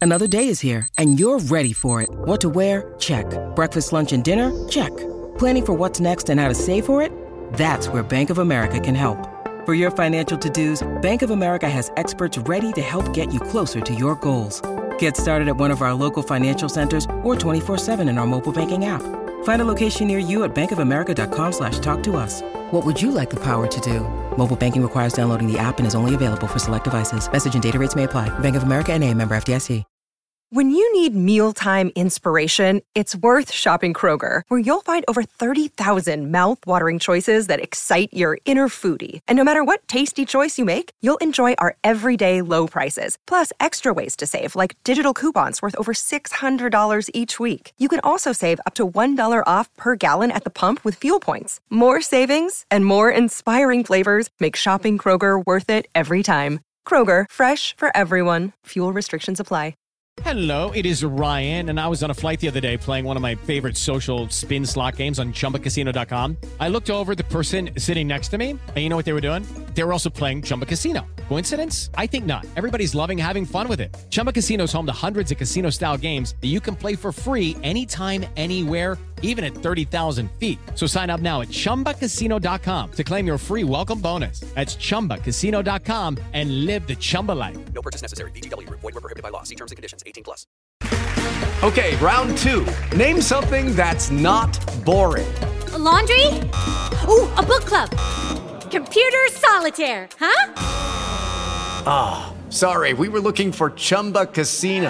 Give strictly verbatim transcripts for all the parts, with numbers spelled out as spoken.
Another day is here, and you're ready for it. What to wear? Check. Breakfast, lunch, and dinner? Check. Planning for what's next and how to save for it? That's where Bank of America can help. For your financial to-dos, Bank of America has experts ready to help get you closer to your goals. Get started at one of our local financial centers or twenty-four seven in our mobile banking app. Find a location near you at bankofamerica.com slash talk to us. What would you like the power to do? Mobile banking requires downloading the app and is only available for select devices. Message and data rates may apply. Bank of America N A, member F D I C. When you need mealtime inspiration, it's worth shopping Kroger, where you'll find over thirty thousand mouth-watering choices that excite your inner foodie. And no matter what tasty choice you make, you'll enjoy our everyday low prices, plus extra ways to save, like digital coupons worth over six hundred dollars each week. You can also save up to one dollar off per gallon at the pump with fuel points. More savings and more inspiring flavors make shopping Kroger worth it every time. Kroger, fresh for everyone. Fuel restrictions apply. Hello, it is Ryan, and I was on a flight the other day playing one of my favorite social spin slot games on Chumba Casino dot com. I looked over at the person sitting next to me, and you know what they were doing? They were also playing Chumba Casino. Coincidence? I think not. Everybody's loving having fun with it. Chumba Casino is home to hundreds of casino-style games that you can play for free anytime, anywhere, even at thirty thousand feet. So sign up now at Chumba Casino dot com to claim your free welcome bonus. That's Chumba Casino dot com and live the Chumba life. No purchase necessary. V G W. Void where prohibited by law. See terms and conditions. eighteen plus. Okay, round two. Name something that's not boring. A laundry? Ooh, a book club. Computer solitaire, huh? Ah, oh, sorry. We were looking for Chumba Casino.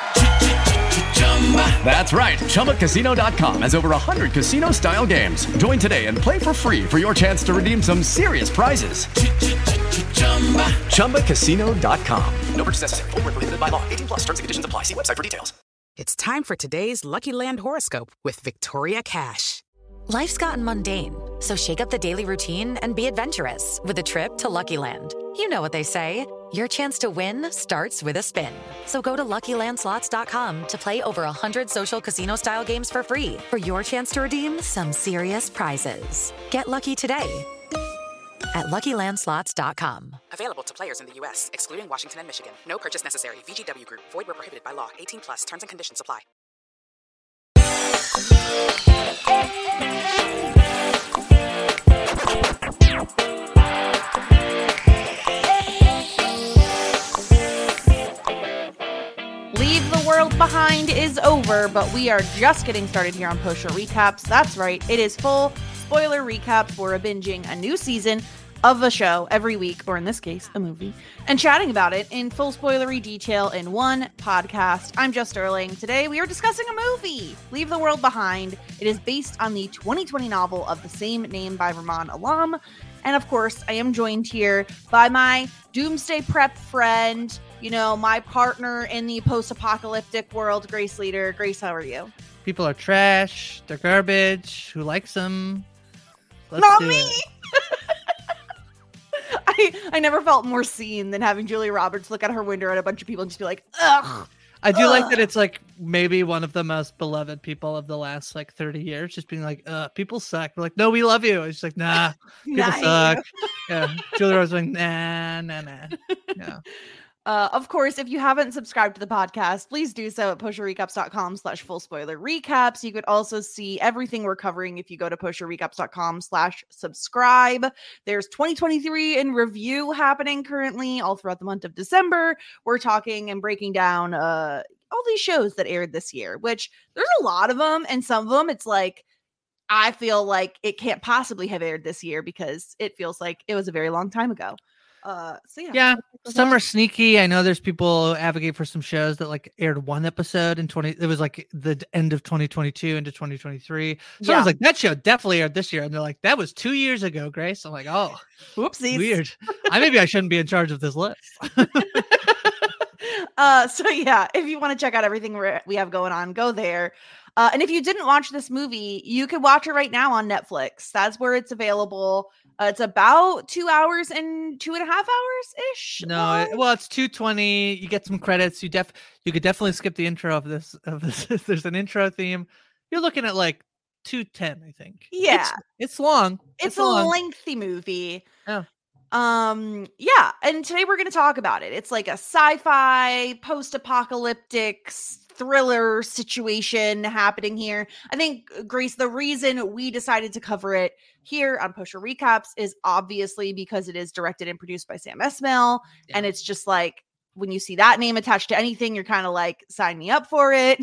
That's right. Chumba Casino dot com has over one hundred casino-style games. Join today and play for free for your chance to redeem some serious prizes. Chumba Casino dot com. No purchase necessary. Void where prohibited by law. eighteen plus. Terms and conditions apply. See website for details. It's time for today's Lucky Land horoscope with Victoria Cash. Life's gotten mundane, so shake up the daily routine and be adventurous with a trip to Lucky Land. You know what they say. Your chance to win starts with a spin. So go to Lucky Land Slots dot com to play over one hundred social casino-style games for free for your chance to redeem some serious prizes. Get lucky today at Lucky Land Slots dot com. Available to players in the U S, excluding Washington and Michigan. No purchase necessary. V G W Group. Void where prohibited by law. eighteen plus. Terms and conditions apply. Leave the World Behind is over, but we are just getting started here on Post Show Recaps. That's right, it is full spoiler recaps. We're binging a new season of a show every week, or in this case, a movie, and chatting about it in full spoilery detail in one podcast. I'm Jess Sterling. Today, we are discussing a movie, Leave the World Behind. It is based on the twenty twenty novel of the same name by Rumaan Alam. And of course, I am joined here by my doomsday prep friend, you know, my partner in the post-apocalyptic world, Grace Leader. Grace, how are you? People are trash. They're garbage. Who likes them? Let's Not do me! it. I, I never felt more seen than having Julia Roberts look out her window at a bunch of people and just be like, ugh. I do ugh. like that it's like maybe one of the most beloved people of the last like thirty years, just being like, uh, people suck. We're like, no, we love you. It's like, nah, people Nah, suck. Yeah. Julia Roberts was like, nah, nah, nah. Yeah. Uh, of course, if you haven't subscribed to the podcast, please do so at pusherrecaps.com slash full spoiler recaps. You could also see everything we're covering if you go to pusherrecaps.com slash subscribe. There's twenty twenty-three in review happening currently all throughout the month of December. We're talking and breaking down uh, all these shows that aired this year, which there's a lot of them. And some of them, it's like, I feel like it can't possibly have aired this year because it feels like it was a very long time ago. Uh, so yeah, yeah, some are sneaky. I know there's people who advocate for some shows that like aired one episode in twenty. It was like the end of twenty twenty-two into twenty twenty-three. So I was like, that show definitely aired this year, and they're like, that was two years ago, Grace. I'm like, oh, whoopsies, weird. I maybe I shouldn't be in charge of this list. uh, so yeah, if you want to check out everything we have going on, go there. Uh, and if you didn't watch this movie, you can watch it right now on Netflix. That's where it's available. Uh, it's about two hours and two and a half hours ish. No, it, well, it's two twenty. You get some credits. You def you could definitely skip the intro of this. Of this. There's an intro theme. You're looking at like two ten, I think. Yeah, it's, it's long. It's, it's a long. lengthy movie. Yeah. Um, yeah, and today we're going to talk about it. It's like a sci-fi, post-apocalyptic thriller situation happening here. I think, Grace, the reason we decided to cover it here on Post Show Recaps is obviously because it is directed and produced by Sam Esmail, yeah. and it's just like, when you see that name attached to anything, you're kind of like, sign me up for it.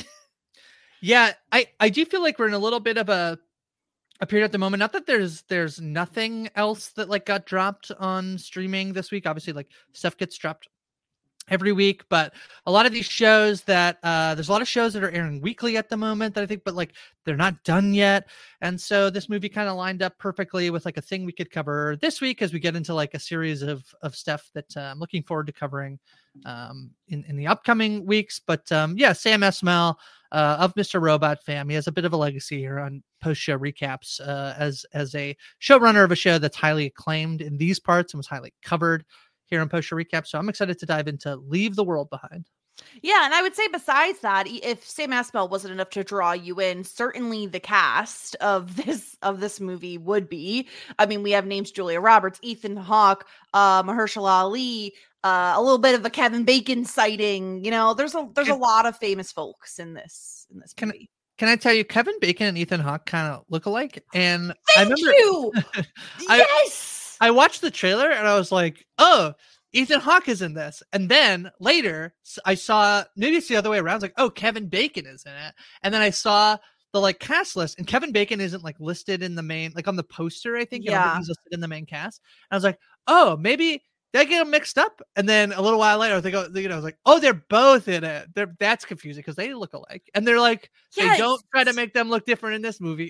Yeah, I, I do feel like we're in a little bit of a a period at the moment. Not that there's there's nothing else that like got dropped on streaming this week. Obviously, like stuff gets dropped every week, but a lot of these shows that uh there's a lot of shows that are airing weekly at the moment that I think, but like they're not done yet. And so this movie kind of lined up perfectly with like a thing we could cover this week as we get into like a series of of stuff that uh, I'm looking forward to covering um in in the upcoming weeks. But um yeah, Sam Esmail uh of Mister Robot Fam, he has a bit of a legacy here on Post Show Recaps uh as as a showrunner of a show that's highly acclaimed in these parts and was highly covered here on Post Show Recap. So I'm excited to dive into Leave the World Behind. Yeah, and I would say besides that, if Sam Esmail wasn't enough to draw you in, certainly the cast of this of this movie would be. I mean, we have names: Julia Roberts, Ethan Hawke, uh, Mahershala Ali, uh, a little bit of a Kevin Bacon sighting. You know, there's a there's a lot of famous folks in this in this movie. Can, can I tell you, Kevin Bacon and Ethan Hawke kind of look alike? And Thank I remember, you. I, yes. I watched the trailer and I was like, oh, Ethan Hawke is in this. And then later I saw, maybe it's the other way around. I was like, oh, Kevin Bacon is in it. And then I saw the like cast list, and Kevin Bacon isn't like listed in the main, like on the poster, I think. Yeah. I don't think he's listed in the main cast. And I was like, oh, maybe did I get them mixed up? And then a little while later, I think, you know, I was like, oh, they're both in it. They're that's confusing because they look alike. And they're like, yes. They don't try to make them look different in this movie.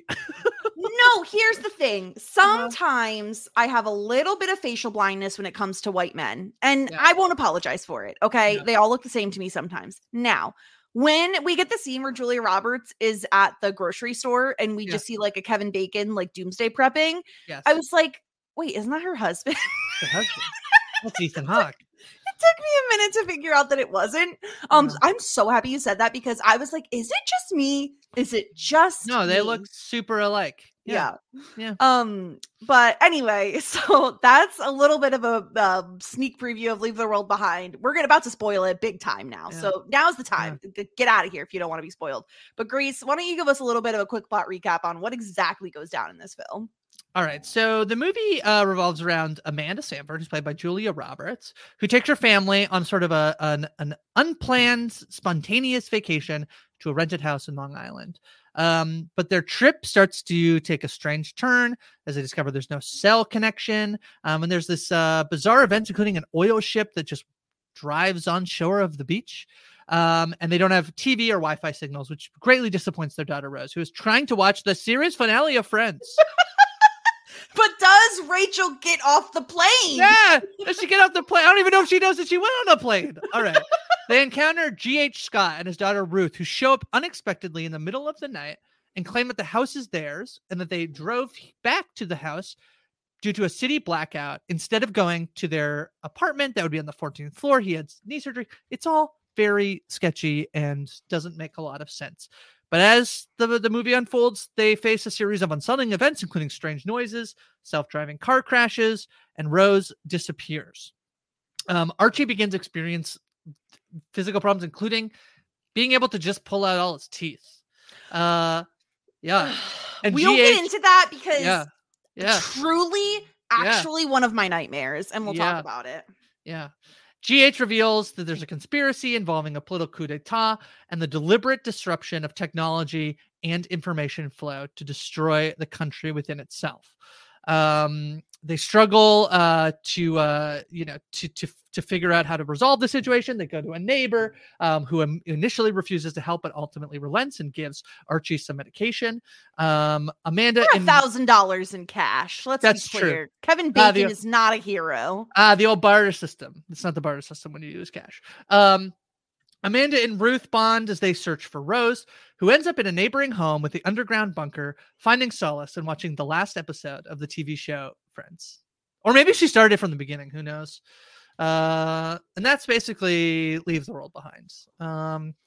No, here's the thing. Sometimes uh-huh. I have a little bit of facial blindness when it comes to white men, and yeah. I won't apologize for it. Okay. Yeah. They all look the same to me sometimes. Now, when we get the scene where Julia Roberts is at the grocery store and we yeah. just see like a Kevin Bacon, like doomsday prepping, yes. I was like, wait, isn't that her husband? Her husband. That's Ethan Hawke. It took me a minute to figure out that it wasn't. Um, yeah. I'm so happy you said that because I was like, is it just me? Is it just No, they me? look super alike. Yeah. yeah. Yeah. Um, but anyway, so that's a little bit of a uh, sneak preview of Leave the World Behind. We're gonna about to spoil it big time now. Yeah. So now's the time. Yeah. Get out of here if you don't want to be spoiled. But Grace, why don't you give us a little bit of a quick plot recap on what exactly goes down in this film? All right, so the movie uh, revolves around Amanda Seyfried, who's played by Julia Roberts, who takes her family on sort of a an, an unplanned, spontaneous vacation to a rented house in Long Island. Um, but their trip starts to take a strange turn as they discover there's no cell connection. Um, and there's this uh, bizarre event, including an oil ship that just drives on shore of the beach. Um, and they don't have T V or Wi-Fi signals, which greatly disappoints their daughter Rose, who is trying to watch the series finale of Friends. But does Rachel get off the plane? Yeah. Does she get off the plane? I don't even know if she knows that she went on a plane. All right. They encounter G H Scott and his daughter Ruth, who show up unexpectedly in the middle of the night and claim that the house is theirs and that they drove back to the house due to a city blackout instead of going to their apartment that would be on the fourteenth floor. He had knee surgery. It's all very sketchy and doesn't make a lot of sense. But as the, the movie unfolds, they face a series of unsettling events, including strange noises, self-driving car crashes, and Rose disappears. Um, Archie begins to experience physical problems, including being able to just pull out all his teeth. Uh, yeah. And we'll G H, get into that because yeah, yeah. truly, actually yeah. one of my nightmares, and we'll yeah. talk about it. Yeah. G H reveals that there's a conspiracy involving a political coup d'etat and the deliberate disruption of technology and information flow to destroy the country within itself. Um, they struggle uh, to, uh, you know, to, to, to figure out how to resolve the situation. They go to a neighbor um, who im- initially refuses to help, but ultimately relents and gives Archie some medication. Um, Amanda, a thousand dollars in cash. Let's that's be clear. True. Kevin Bacon uh, the, is not a hero. Ah, uh, the old barter system. It's not the barter system when you use cash. Um, Amanda and Ruth bond as they search for Rose, who ends up in a neighboring home with the underground bunker, finding solace in watching the last episode of the T V show Friends. Or maybe she started it from the beginning. Who knows? Uh, and that's basically Leave the World Behind. Um,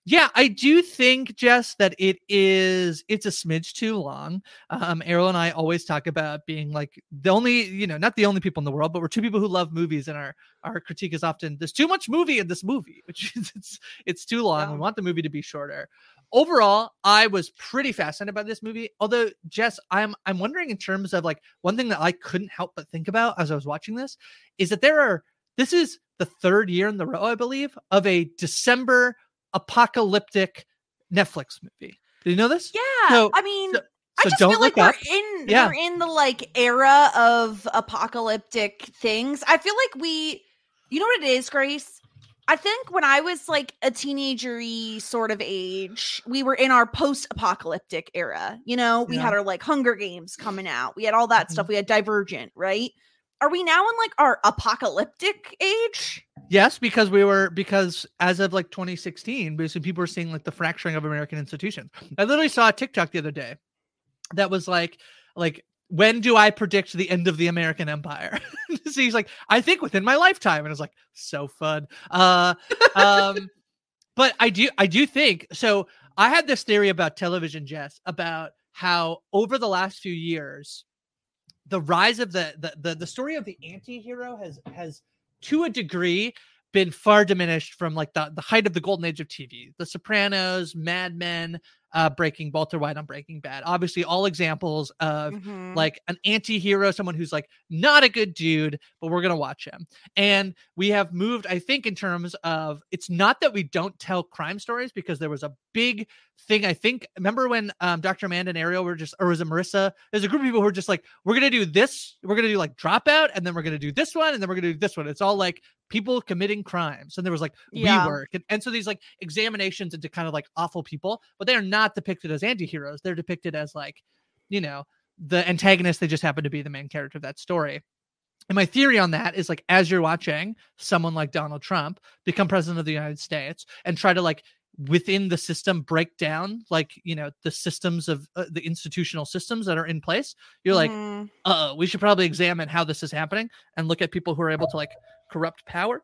Yeah, I do think, Jess, that it is, it's a smidge too long. Um, Errol and I always talk about being like the only, you know, not the only people in the world, but we're two people who love movies, and our, our critique is often there's too much movie in this movie, which is it's, it's too long. Yeah. We want the movie to be shorter. Overall, I was pretty fascinated by this movie. Although, Jess, I'm, I'm wondering in terms of like one thing that I couldn't help but think about as I was watching this is that there are, this is the third year in the row, I believe, of a December apocalyptic Netflix movie. Do you know this? Yeah. So, I mean, so, I so just don't feel like look we're up. in Yeah. we're in the like era of apocalyptic things. I feel like we, you know what it is, Grace? I think when I was like a teenager-y sort of age, we were in our post-apocalyptic era. You know, we Yeah. had our like Hunger Games coming out. We had all that mm-hmm. stuff. We had Divergent, right? Are we now in like our apocalyptic age? Yes, because we were, because as of like twenty sixteen, basically people were seeing like the fracturing of American institutions. I literally saw a TikTok the other day that was like, like, when do I predict the end of the American empire? So he's like, I think within my lifetime. And it was like, so fun. Uh, um, but I do, I do think, so I had this theory about television, Jess, about how over the last few years, the rise of the, the, the, the story of the anti-hero has, has to a degree been far diminished from like the, the height of the golden age of T V. The Sopranos, Mad Men, uh, Breaking, Walter White on Breaking Bad. Obviously all examples of mm-hmm. like an anti-hero, someone who's like not a good dude, but we're going to watch him. And we have moved, I think, in terms of, it's not that we don't tell crime stories, because there was a big thing. I think, remember when um, Doctor Amanda and Ariel were just, or was it Marissa? There's a group of people who were just like, we're going to do this. We're going to do like Dropout. And then we're going to do this one. And then we're going to do this one. It's all like people committing crimes. And there was like yeah. WeWork. And, and so these like examinations into kind of like awful people, but they are not depicted as anti-heroes. They're depicted as like, you know, the antagonist. They just happen to be the main character of that story. And my theory on that is like, as you're watching someone like Donald Trump become president of the United States and try to like within the system break down like, you know, the systems of uh, the institutional systems that are in place, you're mm-hmm. like, uh, we should probably examine how this is happening and look at people who are able to like corrupt power.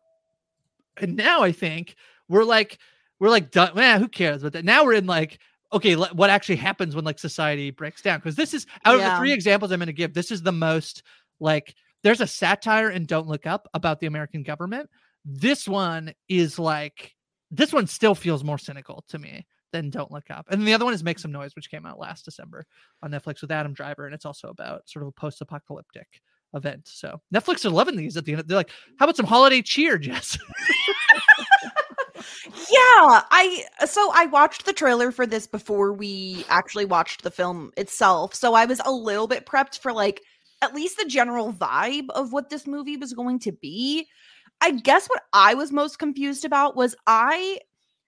And now I think we're like, we're like, done. Man, who cares? But now we're in like, okay, l- what actually happens when like society breaks down? Because this is out yeah. of the three examples I'm going to give, this is the most like, there's a satire in Don't Look Up about the American government. This one is like, this one still feels more cynical to me than Don't Look Up. And the other one is Make Some Noise, which came out last December on Netflix with Adam Driver. And it's also about sort of a post-apocalyptic event. So Netflix are loving these at the end. They're like, how about some holiday cheer, Jess? Yeah, I so I watched the trailer for this before we actually watched the film itself. So I was a little bit prepped for like at least the general vibe of what this movie was going to be. I guess what I was most confused about was I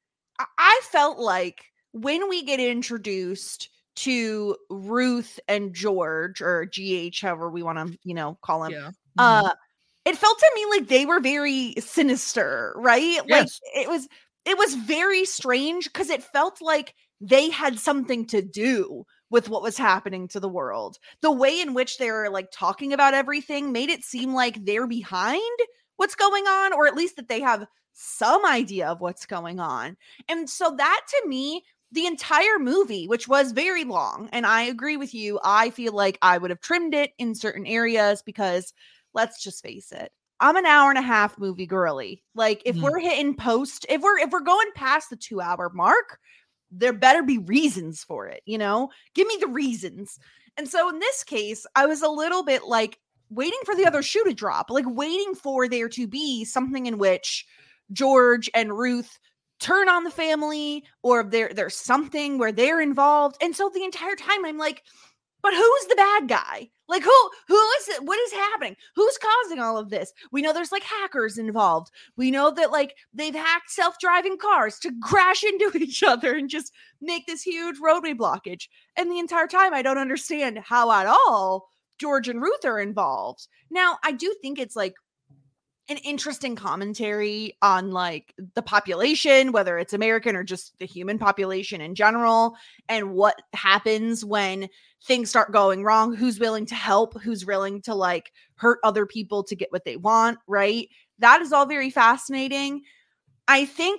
I felt like when we get introduced to Ruth and George, or G H, however we want to, you know, call him, yeah. mm-hmm. uh, it felt to me like they were very sinister, right? Yes. Like it was it was very strange because it felt like they had something to do with what was happening to the world. The way in which they were like talking about everything made it seem like they're behind what's going on, or at least that they have some idea of what's going on. And so that to me, the entire movie, which was very long, and I agree with you, I feel like I would have trimmed it in certain areas because let's just face it, I'm an hour and a half movie girly. Like if mm. we're hitting post, if we're if we're going past the two hour mark, there better be reasons for it, you know? Give me the reasons. And so in this case, I was a little bit like waiting for the other shoe to drop, like waiting for there to be something in which George and Ruth turn on the family, or there there's something where they're involved. And so the entire time I'm like, but who's the bad guy? Like who who is it? What is happening? Who's causing all of this? We know there's like hackers involved. We know that like they've hacked self-driving cars to crash into each other and just make this huge roadway blockage. And the entire time I don't understand how at all George and Ruth are involved. Now, I do think it's like an interesting commentary on like the population, whether it's American or just the human population in general, and what happens when things start going wrong, who's willing to help, who's willing to like hurt other people to get what they want, right? That is all very fascinating. I think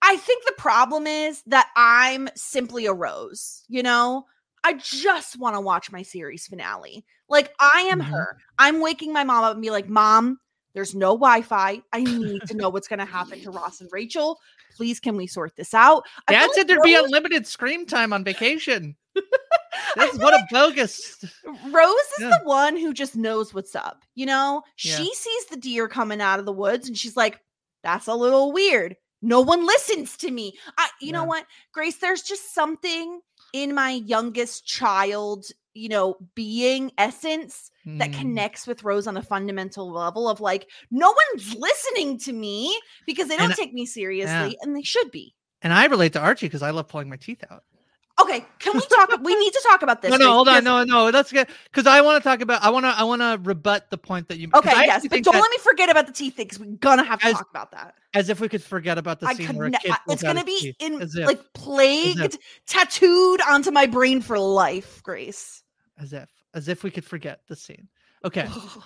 I think the problem is that I'm simply a Rose, you know? I just want to watch my series finale. Like, I am mm-hmm. her. I'm waking my mom up and be like, Mom, there's no Wi-Fi. I need to know what's going to happen to Ross and Rachel. Please, can we sort this out? Dad said like there'd Rose- be unlimited screen time on vacation. That's what like a bogus. Rose is yeah. the one who just knows what's up. You know, yeah. she sees the deer coming out of the woods and she's like, that's a little weird. No one listens to me. I, you yeah. know what, Grace, there's just something in my youngest child, you know, being essence mm. that connects with Rose on a fundamental level of like, no one's listening to me because they don't and, take me seriously yeah. and they should be. And I relate to Archie because I love pulling my teeth out. Okay, can we talk? We need to talk about this. No, no, hold on, no, no. Let's get because I want to talk about. I want to. I want to rebut the point that you. Okay, yes, but don't let me forget about the teeth thing because we're gonna have to as, talk about that. As if we could forget about the I scene where a ne- kid it's gonna be teeth. in As if. like plagued, tattooed onto my brain for life, Grace. As if, as if we could forget the scene. Okay,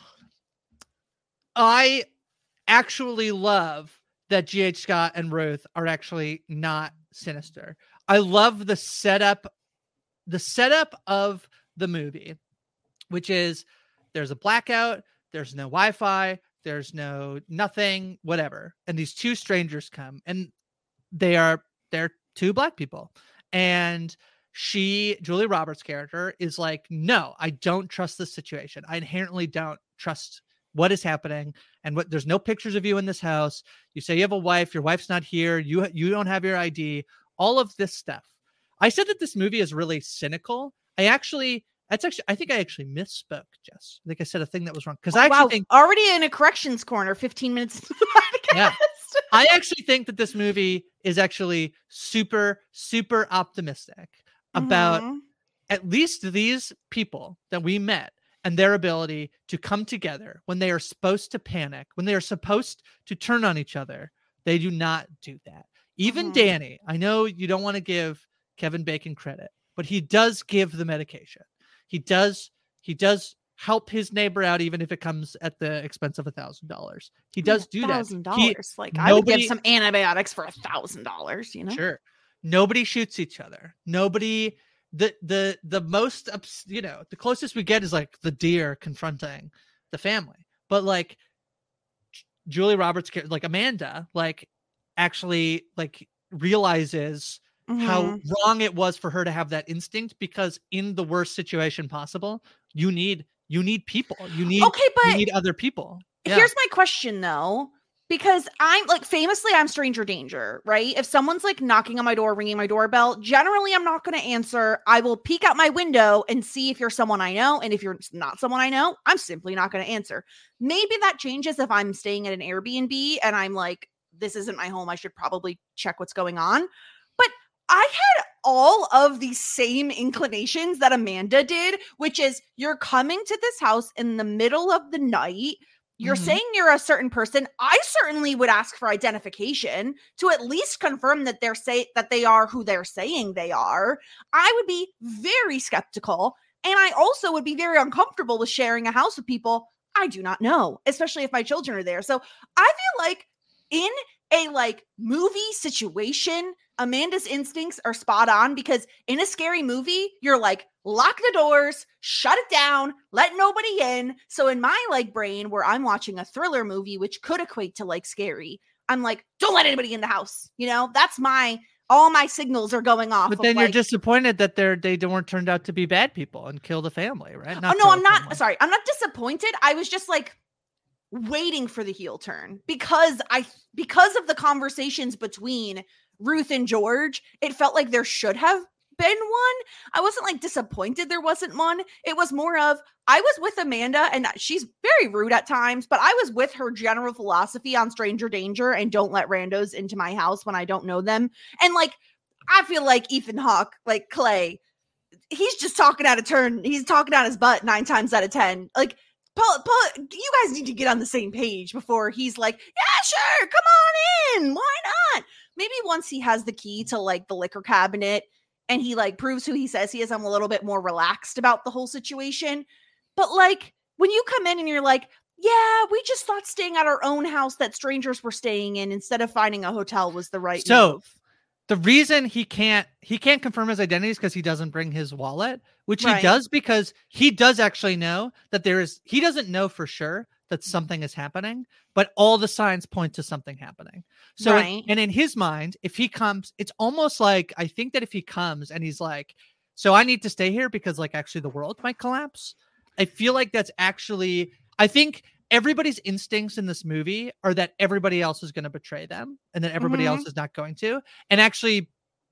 I actually love that G H Scott and Ruth are actually not sinister. I love the setup, the setup of the movie, which is there's a blackout, there's no Wi-Fi, there's no nothing, whatever. And these two strangers come and they are, they're two black people. And she, Julie Roberts' character is like, no, I don't trust this situation. I inherently don't trust what is happening. And what, there's no pictures of you in this house. You say you have a wife, your wife's not here. You, you don't have your I D. All of this stuff. I said that this movie is really cynical. I actually, that's actually, I think I actually misspoke, Jess. I think I said a thing that was wrong. Because oh, I actually wow. think already in a corrections corner, fifteen minutes into the podcast. Yeah. I actually think that this movie is actually super, super optimistic about mm-hmm. at least these people that we met and their ability to come together when they are supposed to panic, when they are supposed to turn on each other. They do not do that. Even mm-hmm. Danny, I know you don't want to give Kevin Bacon credit, but he does give the medication. He does, he does help his neighbor out, even if it comes at the expense of a thousand dollars. He does do that. Thousand dollars, like nobody, I would give some antibiotics for a thousand dollars. You know, sure. Nobody shoots each other. Nobody. The the the most, you know, the closest we get is like the deer confronting the family, but like Julie Roberts, like Amanda, like. actually like realizes mm-hmm. how wrong it was for her to have that instinct, because in the worst situation possible, you need you need people. You need okay, but you need other people. Yeah. Here's my question though, because I'm like famously I'm stranger danger, right? If someone's like knocking on my door, ringing my doorbell, generally I'm not going to answer. I will peek out my window and see if you're someone I know, and if you're not someone I know, I'm simply not going to answer. Maybe that changes if I'm staying at an Airbnb and I'm like, this isn't my home, I should probably check what's going on. But I had all of these same inclinations that Amanda did, which is you're coming to this house in the middle of the night. You're mm-hmm. saying you're a certain person. I certainly would ask for identification to at least confirm that they're say that they are who they're saying they are. I would be very skeptical. And I also would be very uncomfortable with sharing a house with people I do not know, especially if my children are there. So I feel like in a like movie situation, Amanda's instincts are spot on, because in a scary movie, you're like, lock the doors, shut it down, let nobody in. So in my like brain, where I'm watching a thriller movie, which could equate to like scary, I'm like, don't let anybody in the house. You know, that's my, all my signals are going off. But then of, you're like, disappointed that they're, they weren't turned out to be bad people and kill the family, right? Not oh no, I'm not, family. sorry. I'm not disappointed. I was just like, waiting for the heel turn because I because of the conversations between Ruth and George, it felt like there should have been one. I wasn't like disappointed there wasn't one. It was more of I was with Amanda, and she's very rude at times, but I was with her general philosophy on stranger danger and don't let randos into my house when I don't know them. And like I feel like Ethan Hawke, like Clay, he's just talking out of turn. He's talking out his butt nine times out of ten. Like Paul, Paul, you guys need to get on the same page before he's like, yeah, sure, come on in. Why not? Maybe once he has the key to like the liquor cabinet and he like proves who he says he is, I'm a little bit more relaxed about the whole situation. But like when you come in and you're like, Yeah, we just thought staying at our own house that strangers were staying in instead of finding a hotel was the right so, move. The reason he can't he can't confirm his identity is because he doesn't bring his wallet, which Right. he does because he does actually know that there is he doesn't know for sure that something is happening, but all the signs point to something happening. So Right. and in his mind, if he comes, it's almost like I think that if he comes and he's like, so I need to stay here because like actually the world might collapse. I feel like that's actually I think everybody's instincts in this movie are that everybody else is going to betray them and that everybody Mhm. else is not going to. And actually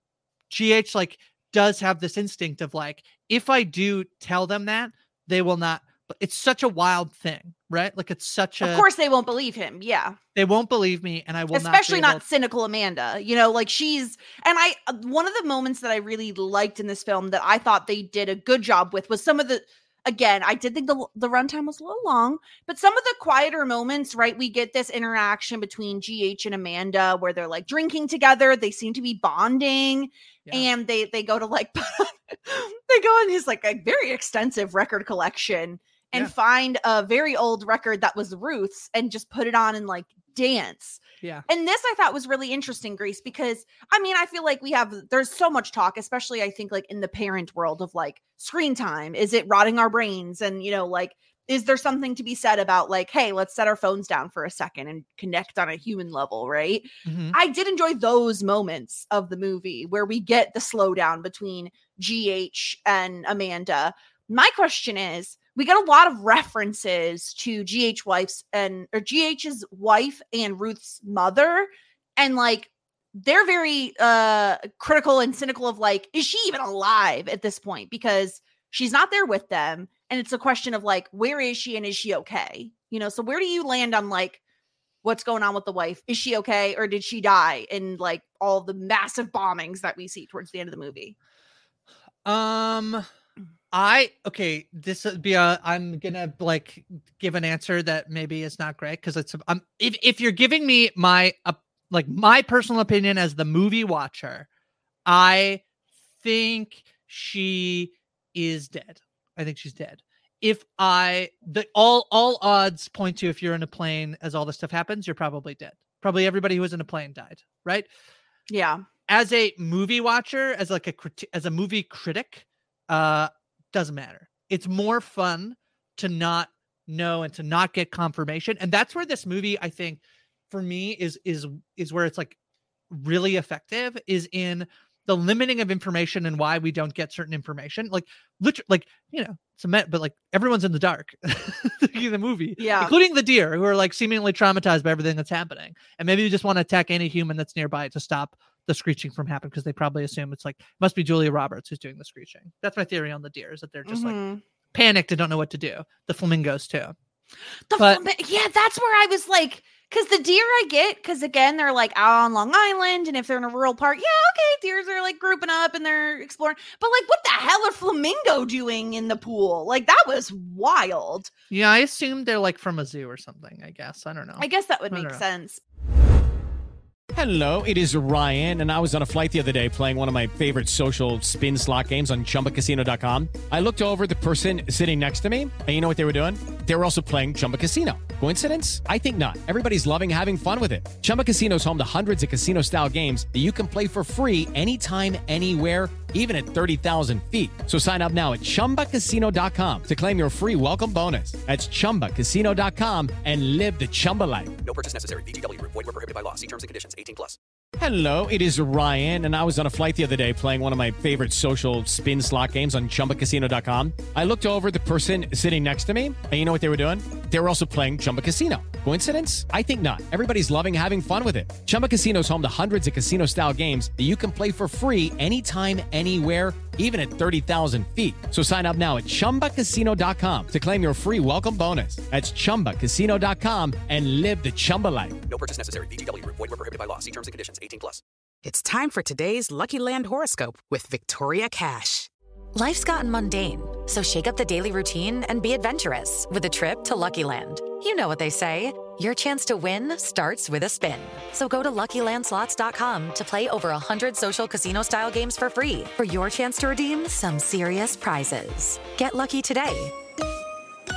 G H like does have this instinct of like, if I do tell them that, they will not, but it's such a wild thing, right? Like it's such a, Of course they won't believe him. Yeah. they won't believe me and I will Especially not, be not, able- cynical Amanda. You know, like she's, and I, uh, one of the moments that I really liked in this film that I thought they did a good job with was some of the, again, I did think the the runtime was a little long, but some of the quieter moments, right? We get this interaction between G H and Amanda where they're like drinking together. They seem to be bonding, Yeah. and they they go to like they go in his like a very extensive record collection and Yeah. find a very old record that was Ruth's and just put it on and like dance. Yeah. And this I thought was really interesting, Grace, because I mean, I feel like we have, there's so much talk, especially I think like in the parent world of like screen time. Is it rotting our brains? And, you know, like, is there something to be said about like, hey, let's set our phones down for a second and connect on a human level, right? Mhm. I did enjoy those moments of the movie where we get the slowdown between G H and Amanda. My question is, we got a lot of references to G H wife's and or G H's wife and Ruth's mother, and like they're very uh critical and cynical of like, is she even alive at this point? Because she's not there with them, and it's a question of like, where is she and is she okay? You know, so where do you land on like what's going on with the wife? Is she okay, or did she die in like all the massive bombings that we see towards the end of the movie? Um, I okay. This would be a. I'm gonna like give an answer that maybe is not great because it's. Um, if if you're giving me my uh, like my personal opinion as the movie watcher, I think she is dead. I think she's dead. If I the all all odds point to if you're in a plane as all this stuff happens, you're probably dead. Probably everybody who was in a plane died, right? Yeah. As a movie watcher, as like a criti- as a movie critic, uh, doesn't matter. It's more fun to not know and to not get confirmation, and that's where this movie, I think, for me, is is is where it's like really effective. Is in the limiting of information and why we don't get certain information. Like, literally, like you know, it's a met, but like everyone's in the dark in the movie, Yeah. including the deer who are like seemingly traumatized by everything that's happening, and maybe you just want to attack any human that's nearby to stop the screeching from happening because they probably assume it's like must be Julia Roberts who's doing the screeching. That's my theory on the deer, is that they're just Mhm. like panicked and don't know what to do. The flamingos too. The But- flam- yeah, that's where I was like, because the deer I get, because again, they're like out on Long Island, and if they're in a rural park, yeah, okay, deers are like grouping up and they're exploring. But like, what the hell are flamingo doing in the pool? Like, that was wild. Yeah, I assume they're like from a zoo or something. I guess I don't know. I guess that would I don't make know. sense. Hello, it is Ryan, and I was on a flight the other day playing one of my favorite social spin slot games on chumba casino dot com. I looked over at the person sitting next to me, and you know what they were doing? They were also playing Chumba Casino. Coincidence? I think not. Everybody's loving having fun with it. Chumba Casino is home to hundreds of casino-style games that you can play for free anytime, anywhere, even at thirty thousand feet. So sign up now at chumba casino dot com to claim your free welcome bonus. That's chumba casino dot com and live the Chumba life. No purchase necessary. V G W Group. Void where prohibited by law. See terms and conditions. eighteen plus. Hello, it is Ryan, and I was on a flight the other day playing one of my favorite social spin slot games on chumba casino dot com. I looked over at the person sitting next to me, and you know what they were doing? They were also playing Chumba Casino. Coincidence? I think not. Everybody's loving having fun with it. Chumba Casino is home to hundreds of casino-style games that you can play for free anytime, anywhere, even at thirty thousand feet. So sign up now at chumba casino dot com to claim your free welcome bonus. That's chumba casino dot com and live the Chumba life. No purchase necessary. V G W Group. Void where prohibited by law. See terms and conditions. eighteen plus. It's time for today's Lucky Land horoscope with Victoria Cash. Life's gotten mundane, so shake up the daily routine and be adventurous with a trip to Lucky Land. You know what they say, your chance to win starts with a spin. So go to lucky land slots dot com to play over one hundred social casino-style games for free for your chance to redeem some serious prizes. Get lucky today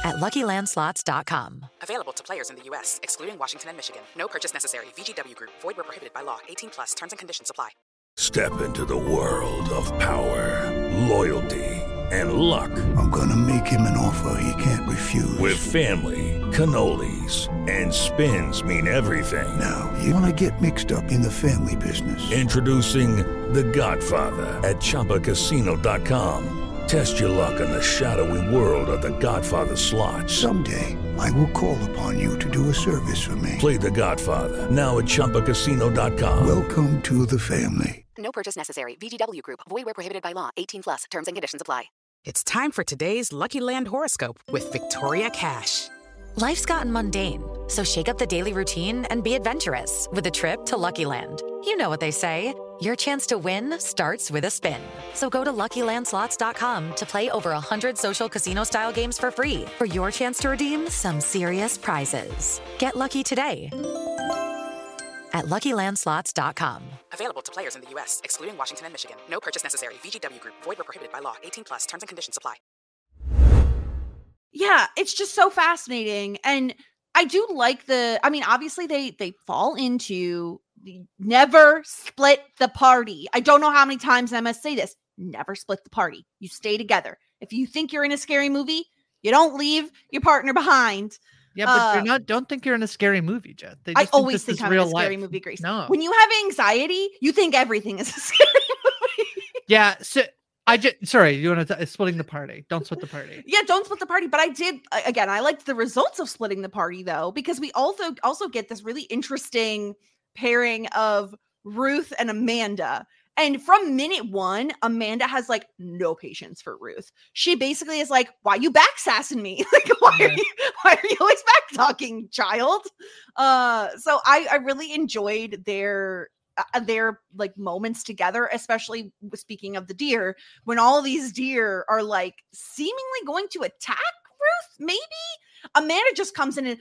at lucky land slots dot com. Available to players in the U S, excluding Washington and Michigan. No purchase necessary. V G W Group. Void where prohibited by law. eighteen plus. Terms and conditions apply. Step into the world of power, loyalty, and luck. I'm gonna make him an offer he can't refuse. With family, cannolis, and spins mean everything. Now, you wanna get mixed up in the family business. Introducing The Godfather at Chumba Casino dot com. Test your luck in the shadowy world of The Godfather slot. Someday, I will call upon you to do a service for me. Play The Godfather, now at Chumba Casino dot com. Welcome to the family. No purchase necessary. V G W Group. Void where prohibited by law. eighteen plus. Terms and conditions apply. It's time for today's Lucky Land horoscope with Victoria Cash. Life's gotten mundane, so shake up the daily routine and be adventurous with a trip to Lucky Land. You know what they say. Your chance to win starts with a spin. So go to lucky land slots dot com to play over one hundred social casino-style games for free for your chance to redeem some serious prizes. Get lucky today at lucky land slots dot com. Available to players in the U S, excluding Washington and Michigan. No purchase necessary. V G W Group. Void where prohibited by law. eighteen plus. Terms and conditions apply. Yeah, it's just so fascinating. And I do like the, I mean, obviously they they fall into the never split the party. I don't know how many times I must say this. Never split the party. You stay together. If you think you're in a scary movie, you don't leave your partner behind. Yeah, but uh, you're not. Don't think you're in a scary movie, Jet. They I just always think, think this I'm is in a real scary life. movie, Grace. No. When you have anxiety, you think everything is a scary movie. Yeah. So I just sorry. You want to splitting the party? Don't split the party. Yeah, don't split the party. But I did again. I liked the results of splitting the party though, because we also also get this really interesting pairing of Ruth and Amanda. And from minute one, Amanda has like no patience for Ruth. She basically is like, "Why you backsassing me? Like, why are you? Why are you always back talking, child?" Uh, so I I really enjoyed their uh, their like moments together, especially speaking of the deer, when all these deer are like seemingly going to attack Ruth. Maybe Amanda just comes in and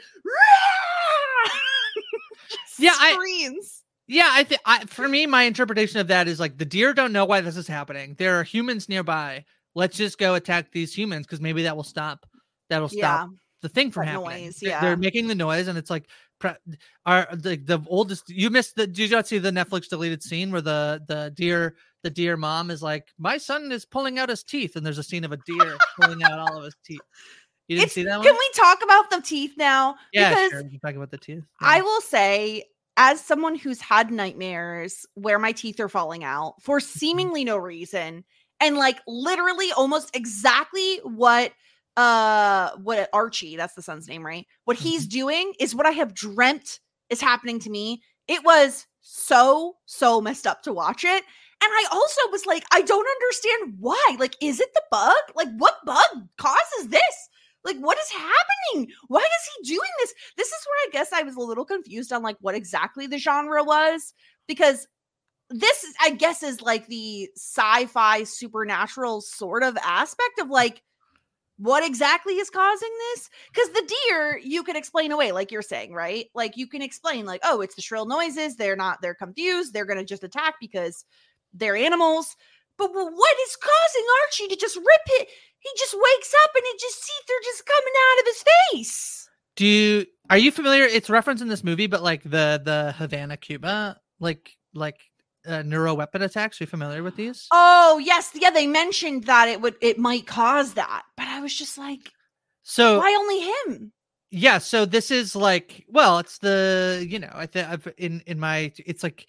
just yeah, screams. I. Yeah, I think I, for me, my interpretation of that is like the deer don't know why this is happening. There are humans nearby. Let's just go attack these humans because maybe that will stop. That'll stop Yeah. the thing from That happening. noise, They're- yeah. They're making the noise, and it's like, pre- are the the oldest? You missed the? Did you not see the Netflix deleted scene where the the deer the deer mom is like, my son is pulling out his teeth, and there's a scene of a deer pulling out all of his teeth. You didn't It's- see that one? Can we talk about the teeth now? Yeah, because sure. We can talk about the teeth. I will say, as someone who's had nightmares where my teeth are falling out for seemingly no reason, and like literally almost exactly what uh what Archie, that's the son's name, right? What he's doing is what I have dreamt is happening to me. It was so so messed up to watch it. And I also was like, I don't understand why. Like, is it the bug? Like, what bug causes this? Like, what is happening? Why is he doing this? This is where I guess I was a little confused on like what exactly the genre was, because this is, I guess, is like the sci-fi supernatural sort of aspect of like what exactly is causing this? Because the deer you can explain away, like you're saying, right? Like you can explain like, oh, it's the shrill noises. They're not, they're confused. They're going to just attack because they're animals. But what is causing Archie to just rip it? He just wakes up and it just teeth are just coming out of his face. Do you are you familiar? It's referenced in this movie, but like the the Havana, Cuba, like like uh, neuro weapon attacks. Are you familiar with these? Oh yes, yeah. They mentioned that it would it might cause that, but I was just like, So why only him? yeah, so this is like, well, it's the you know, I think I've in in my it's like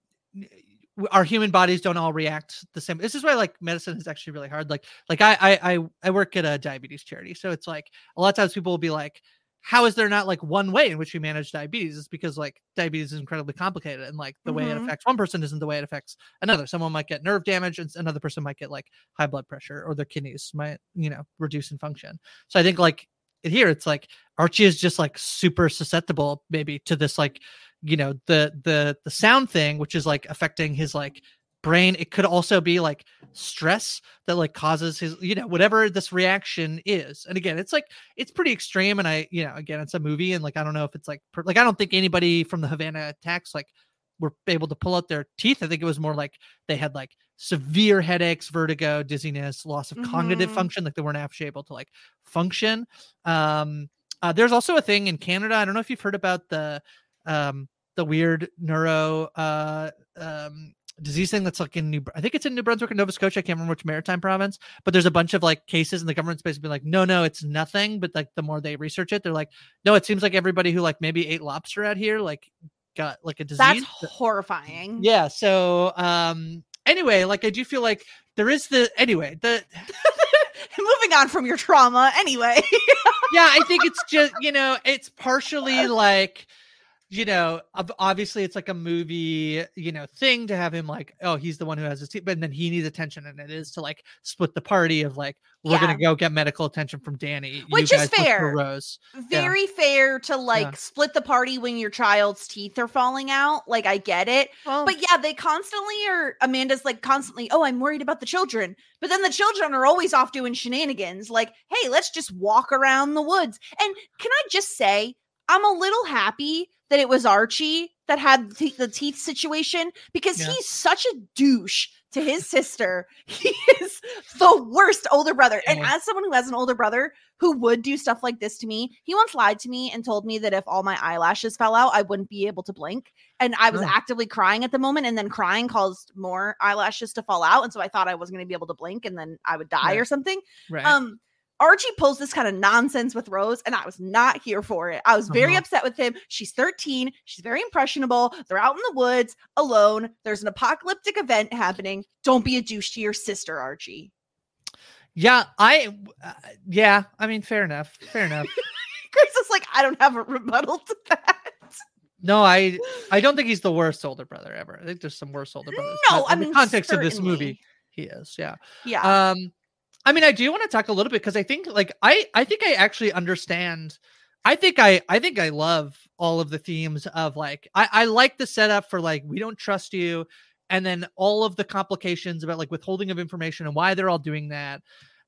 our human bodies don't all react the same. This is why like medicine is actually really hard. Like, like I, I, I, I work at a diabetes charity. So it's like a lot of times people will be like, how is there not like one way in which we manage diabetes? It's because like diabetes is incredibly complicated, and like the way it Mhm. affects one person isn't the way it affects another. Someone might get nerve damage and another person might get like high blood pressure, or their kidneys might, you know, reduce in function. So I think like here it's like Archie is just like super susceptible maybe to this, like, you know, the the the sound thing, which is like affecting his like brain. It could also be like stress that like causes his, you know, whatever this reaction is. And again, it's like it's pretty extreme, and I, you know, again, it's a movie, and like I don't know if it's like per- like I don't think anybody from the Havana attacks like were able to pull out their teeth. I think it was more like they had like severe headaches, vertigo, dizziness, loss of mm-hmm. cognitive function. Like they weren't actually able to like function. Um, uh, there's also a thing in Canada. I don't know if you've heard about the um, the weird neuro uh, um, disease thing that's like in New, I think it's in New Brunswick or Nova Scotia. I can't remember which maritime province, but there's a bunch of like cases and the government's basically like, no, no, it's nothing. But like the more they research it, they're like, no, it seems like everybody who like maybe ate lobster out here, like got like a disease. That's horrifying. Yeah. So um, anyway, like I do feel like there is the, anyway, the moving on from your trauma. Anyway. Yeah. I think it's just, you know, it's partially like, you know, obviously it's like a movie, you know, thing to have him like, oh, he's the one who has his teeth, but then he needs attention, and it is to like split the party of like, we're yeah. gonna go get medical attention from Danny, which you is fair. Rose. Very yeah. fair to like yeah. split the party when your child's teeth are falling out. Like I get it, well, but yeah, they constantly are. Amanda's like constantly, oh, I'm worried about the children, but then the children are always off doing shenanigans. Like, hey, let's just walk around the woods. And can I just say, I'm a little happy that it was Archie that had the, the teeth situation, because yeah. he's such a douche to his sister. He is the worst older brother. Yeah. And as someone who has an older brother who would do stuff like this to me, he once lied to me and told me that if all my eyelashes fell out, I wouldn't be able to blink. And I was oh. actively crying at the moment, and then crying caused more eyelashes to fall out. And so I thought I wasn't going to be able to blink, and then I would die right. or something. Right. Um, Archie pulls this kind of nonsense with Rose, and I was not here for it. I was very uh-huh. upset with him. She's thirteen. She's very impressionable. They're out in the woods alone. There's an apocalyptic event happening. Don't be a douche to your sister, Archie. Yeah, I, uh, yeah, I mean, fair enough. Fair enough. Grace is like, I don't have a rebuttal to that. No, I, I don't think he's the worst older brother ever. I think there's some worse older brothers. No, but I in mean, the context certainly. of this movie, he is. Yeah. Yeah. Um, I mean, I do want to talk a little bit because I think like I, I think I actually understand. I think I I think I love all of the themes of like I, I like the setup for like we don't trust you, and then all of the complications about like withholding of information and why they're all doing that.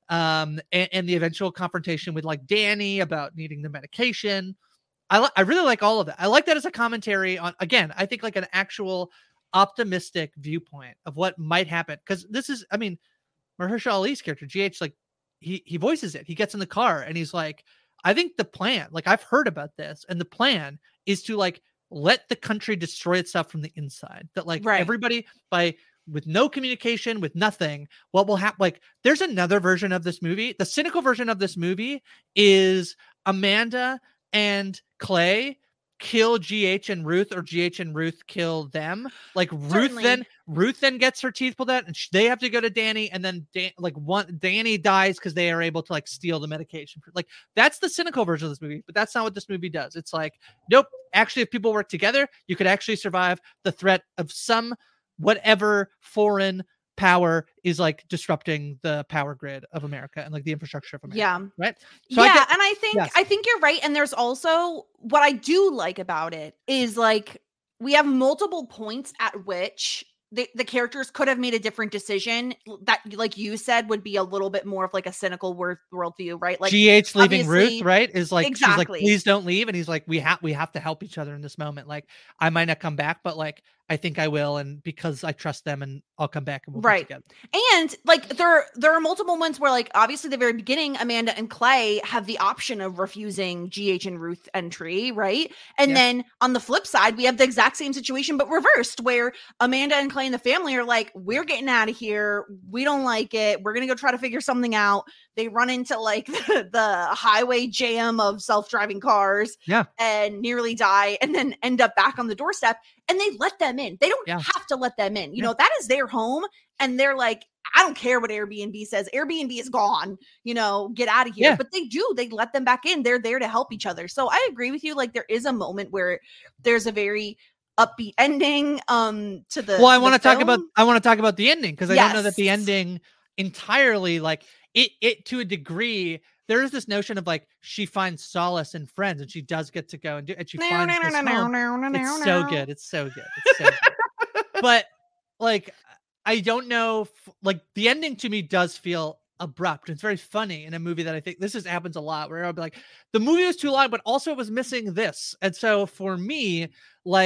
Um and, and the eventual confrontation with like Danny about needing the medication. I li- I really like all of that. I like that as a commentary on, again, I think like an actual optimistic viewpoint of what might happen. Because this is, I mean, Mahershala Ali's character, G H, like he he voices it. He gets in the car and he's like, I think the plan, like I've heard about this, and the plan is to like let the country destroy itself from the inside. That like right. everybody by with no communication, with nothing, what will happen? Like there's another version of this movie. The cynical version of this movie is Amanda and Clay kill G H and Ruth, or G H and Ruth kill them. Like Ruth Certainly. then Ruth then gets her teeth pulled out, and sh- they have to go to Danny, and then Dan- like one Danny dies because they are able to like steal the medication. Like that's the cynical version of this movie, but that's not what this movie does. It's like, nope. Actually, if people work together, you could actually survive the threat of some whatever foreign power is like disrupting the power grid of America and like the infrastructure of America. Yeah. Right. So yeah. I get, and I think, yes. I think you're right. And there's also what I do like about it is like, we have multiple points at which the, the characters could have made a different decision that, like you said, would be a little bit more of like a cynical world worldview, right? Like G H leaving Ruth, right? Is like, exactly. she's like, please don't leave. And he's like, we have, we have to help each other in this moment. Like I might not come back, but like, I think I will. And because I trust them, and I'll come back and we'll right. be together. And like, there, there are multiple moments where like, obviously the very beginning, Amanda and Clay have the option of refusing G H and Ruth entry. Right. And yeah. then on the flip side, we have the exact same situation, but reversed, where Amanda and Clay and the family are like, we're getting out of here. We don't like it. We're going to go try to figure something out. They run into like the, the highway jam of self-driving cars yeah. and nearly die, and then end up back on the doorstep, and they let them in. They don't yeah. have to let them in. You yeah. know, that is their home. And they're like, I don't care what Airbnb says. Airbnb is gone, you know, get out of here. Yeah. But they do, they let them back in. They're there to help each other. So I agree with you. Like there is a moment where there's a very upbeat ending um, to the, well, I want to film. talk about, I want to talk about the ending. Cause I yes. don't know that the ending entirely like it, it to a degree, there is this notion of like, she finds solace in friends, and she does get to go and do, and she finds this home. It's so good. It's so good. It's so good. But like, I don't know, if, like the ending to me does feel abrupt. It's very funny in a movie that I think this is happens a lot, where I'll be like, the movie was too long, but also it was missing this. And so for me, like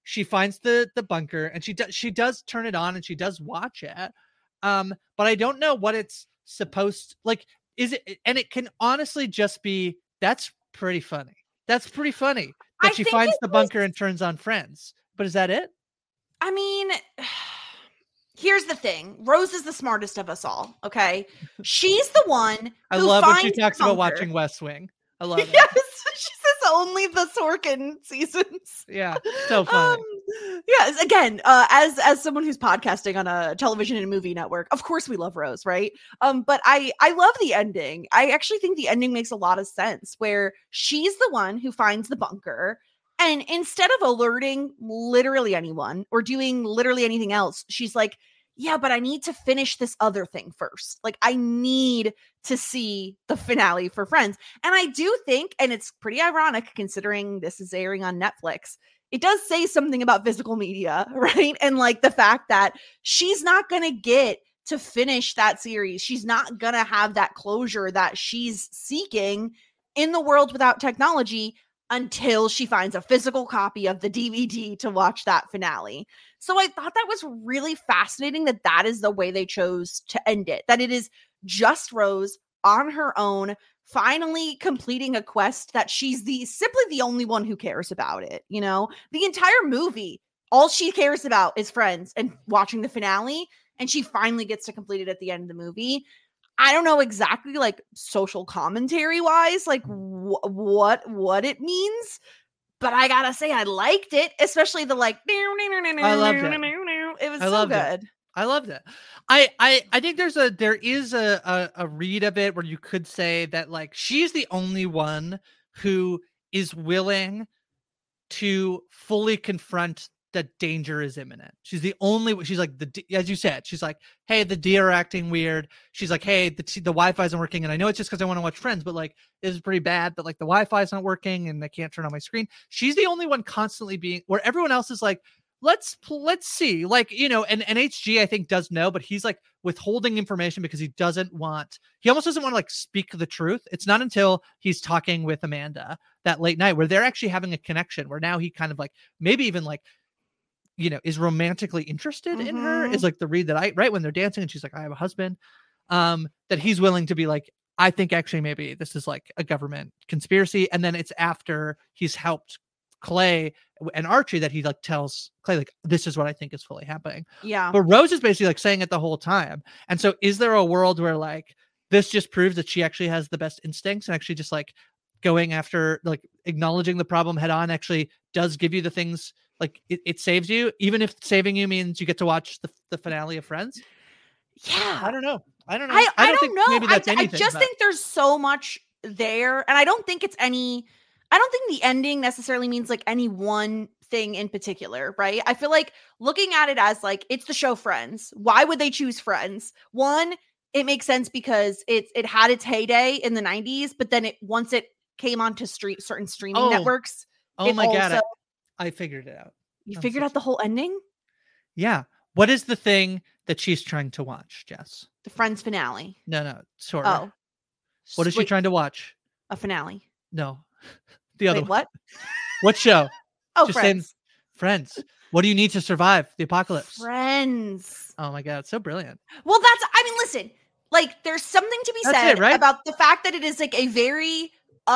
she finds the the bunker, and she does she does turn it on, and she does watch it. Um, but I don't know what it's supposed like. Is it? And it can honestly just be that's pretty funny. That's pretty funny that I she think finds it the was- bunker and turns on Friends. But is that it? I mean, here's the thing. Rose is the smartest of us all, okay? She's the one I who love when she finds talks the about bunker. watching West Wing. I love it. Yes, she says only the Sorkin seasons. Yeah, so funny. Um, yes, again, uh, as as someone who's podcasting on a television and movie network, of course we love Rose, right? Um, but I I love the ending. I actually think the ending makes a lot of sense, where she's the one who finds the bunker, and instead of alerting literally anyone or doing literally anything else, she's like, yeah, but I need to finish this other thing first. Like, I need to see the finale for Friends. And I do think, and it's pretty ironic considering this is airing on Netflix, it does say something about physical media, right? And like the fact that she's not going to get to finish that series. She's not going to have that closure that she's seeking in the world without technology until she finds a physical copy of the D V D to watch that finale. So I thought that was really fascinating that that is the way they chose to end it, that it is just Rose on her own, finally completing a quest that she's the simply the only one who cares about it. You know, the entire movie, all she cares about is Friends and watching the finale. And she finally gets to complete it at the end of the movie. I don't know exactly like social commentary wise, like wh- what, what it means, but I gotta say, I liked it, especially the like, I loved it. It was I so loved good. It. I loved it. I, I, I think there's a, there is a, a, a read of it where you could say that like, she's the only one who is willing to fully confront that danger is imminent. She's the only, she's like, the as you said, she's like, hey, the deer are acting weird. She's like, hey, the, the Wi-Fi isn't working. And I know it's just because I want to watch Friends, but like, this is pretty bad that like the Wi-Fi is not working and I can't turn on my screen. She's the only one constantly being, where everyone else is like, let's, let's see, like, you know, and, and H G I think does know, but he's like withholding information because he doesn't want, he almost doesn't want to like speak the truth. It's not until he's talking with Amanda that late night where they're actually having a connection, where now he kind of like, maybe even like, you know, is romantically interested mm-hmm. in her, is like the read that I, right when they're dancing and she's like, I have a husband, um, that he's willing to be like, I think actually maybe this is like a government conspiracy. And then it's after he's helped Clay and Archie that he like tells Clay, like, this is what I think is fully happening. Yeah. But Rose is basically like saying it the whole time. And so is there a world where like, this just proves that she actually has the best instincts and actually just like going after, like acknowledging the problem head on actually does give you the things, like it, it saves you, even if saving you means you get to watch the, the finale of Friends. Yeah. I don't know. I don't know. I, I, I don't, don't think know. maybe that's I, anything. I just but... think there's so much there. And I don't think it's any, I don't think the ending necessarily means like any one thing in particular, right? I feel like looking at it as like, it's the show Friends. Why would they choose Friends? One, it makes sense because it's, it had its heyday in the nineties, but then it, once it came onto street, certain streaming oh. networks. Oh my also, God. I, I figured it out. You I'm figured so out the whole ending? Yeah. What is the thing that she's trying to watch, Jess? The Friends finale. No, no. Sort of. Oh. What is Wait, she trying to watch? A finale. No. The other Wait, one. what? What show? Oh, Just Friends. saying, Friends. What do you need to survive the apocalypse? Friends. Oh my God. So brilliant. Well, that's, I mean, listen, like there's something to be that's said it, right? about the fact that it is like a very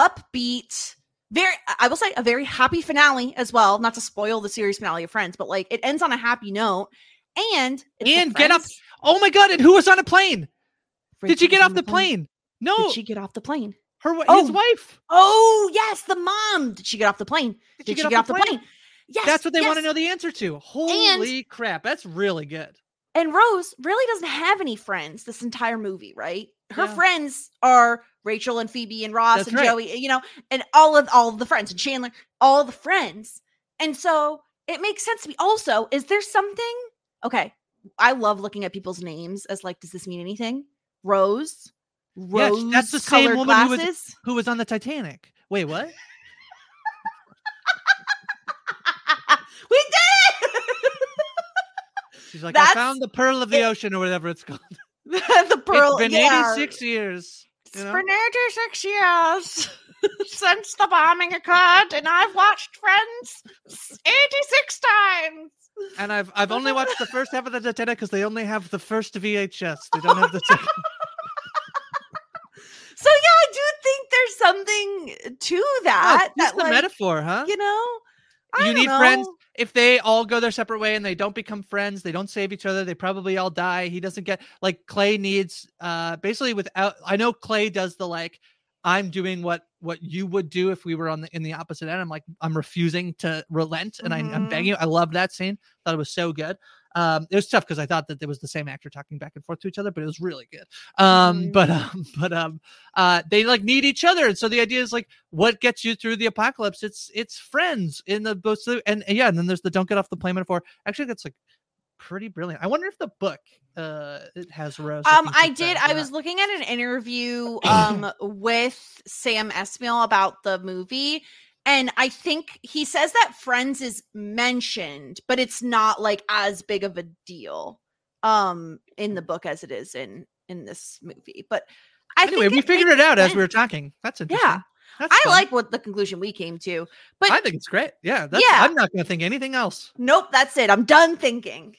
upbeat, very, I will say a very happy finale as well. Not to spoil the series finale of Friends, but like it ends on a happy note. And and get up. Oh my God. And who was on a plane? Rachel Did she get off the plane? plane? No. Did she get off the plane? Her, oh. his wife. Oh, yes. The mom. Did she get off the plane? Did, Did she, she get, get off, off the the plane? plane? Yes. That's what they yes. want to know the answer to. Holy and, crap. That's really good. And Rose really doesn't have any friends this entire movie, right? Her yeah. friends are Rachel and Phoebe and Ross That's and right. Joey, you know, and all of all of the friends and Chandler, all the friends. And so it makes sense to me. Also, is there something? Okay. I love looking at people's names as like, does this mean anything? Rose. Rose. Yeah, that's the same woman who was, who was on the Titanic. Wait, what? We did. She's like, that's, I found the pearl of the it, ocean or whatever it's called. The pearl. It's been yeah. eighty-six years. It's you know? been eighty-six years. Since the bombing occurred, and I've watched Friends eighty-six times. And I've I've only watched the first half of the Titanic because they only have the first V H S. They don't have the second. So yeah, I do think there's something to that. Oh, that's the like, metaphor, huh? You know, I you don't need know. friends. If they all go their separate way and they don't become friends, they don't save each other, they probably all die. He doesn't get like Clay needs uh basically without I know Clay does the like I'm doing what what you would do if we were on the in the opposite end. I'm like I'm refusing to relent and mm-hmm. I, I'm begging you. I love that scene. Thought it was so good. Um, it was tough because I thought that there was the same actor talking back and forth to each other, but it was really good. Um, mm-hmm. but um, but um, uh, they like need each other, and so the idea is like, what gets you through the apocalypse? It's it's friends in the both, and, and yeah, and then there's the don't get off the plane metaphor. Actually, that's like pretty brilliant. I wonder if the book uh it has Rose. Um, I did. I was looking at an interview um with Sam Esmail about the movie. And I think he says that Friends is mentioned, but it's not like as big of a deal um, in the book as it is in in this movie. But I anyway, think we it figured it out sense. as we were talking. That's interesting. Yeah, That's I fun. like what the conclusion we came to. But I think it's great. Yeah, that's, yeah. I'm not going to think anything else. Nope, that's it. I'm done thinking.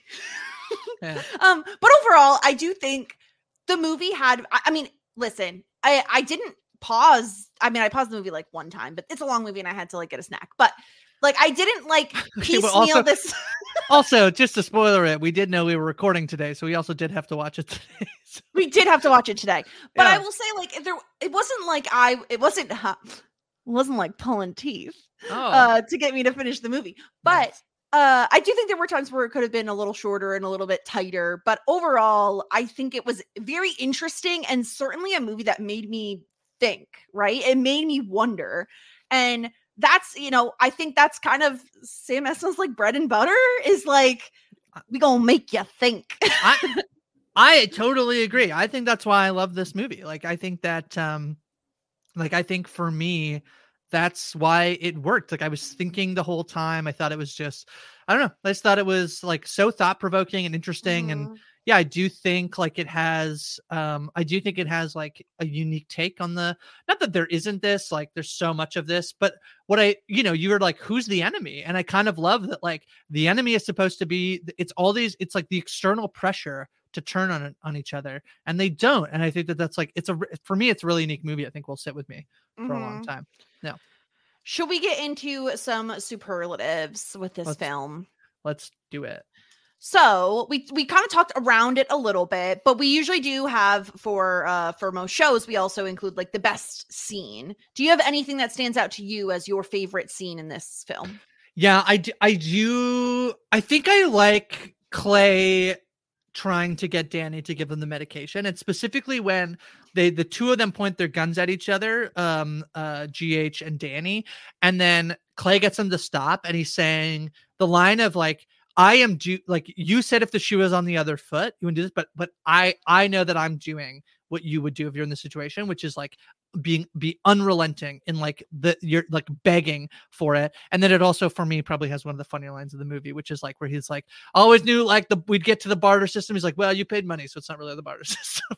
yeah. Um, but overall, I do think the movie had. I, I mean, listen, I I didn't. pause I mean I paused the movie like one time, but it's a long movie and I had to like get a snack, but like I didn't like piecemeal okay, also, this also just to spoiler it, we did know we were recording today, so we also did have to watch it today. So. We did have to watch it today, but yeah. I will say like there it wasn't like I it wasn't uh, it wasn't like pulling teeth oh. uh to get me to finish the movie, but nice. Uh, I do think there were times where it could have been a little shorter and a little bit tighter, but overall I think it was very interesting and certainly a movie that made me think, right? It made me wonder. And that's, you know, I think that's kind of Sam Esmail's like bread and butter is like, we gonna make you think. I, I totally agree. I think that's why I love this movie. Like, I think that, um, like, I think for me, that's why it worked. Like I was thinking the whole time. I thought it was just, I don't know. I just thought it was like so thought provoking and interesting. Mm-hmm. And yeah, I do think like it has, um, I do think it has like a unique take on the, not that there isn't this, like there's so much of this, but what I, you know, you were like, who's the enemy? And I kind of love that, like the enemy is supposed to be, it's all these, it's like the external pressure to turn on on each other and they don't. And I think that that's like, it's a, for me, it's a really unique movie. I think will sit with me for mm-hmm. a long time. No. Should we get into some superlatives with this let's, film? Let's do it. So we we kind of talked around it a little bit, but we usually do have for uh for most shows, we also include like the best scene. Do you have anything that stands out to you as your favorite scene in this film? Yeah, I do, I do. I think I like Clay trying to get Danny to give them the medication, and specifically when they the two of them point their guns at each other, um, uh, G H and Danny, and then Clay gets them to stop, and he's saying the line of like, I am do like you said, if the shoe is on the other foot, you would do this, but but I I know that I'm doing what you would do if you're in this situation, which is like being be unrelenting in like the you're like begging for it. And then it also for me probably has one of the funnier lines of the movie, which is like where he's like, I always knew like the we'd get to the barter system. He's like, well, you paid money, so it's not really the barter system.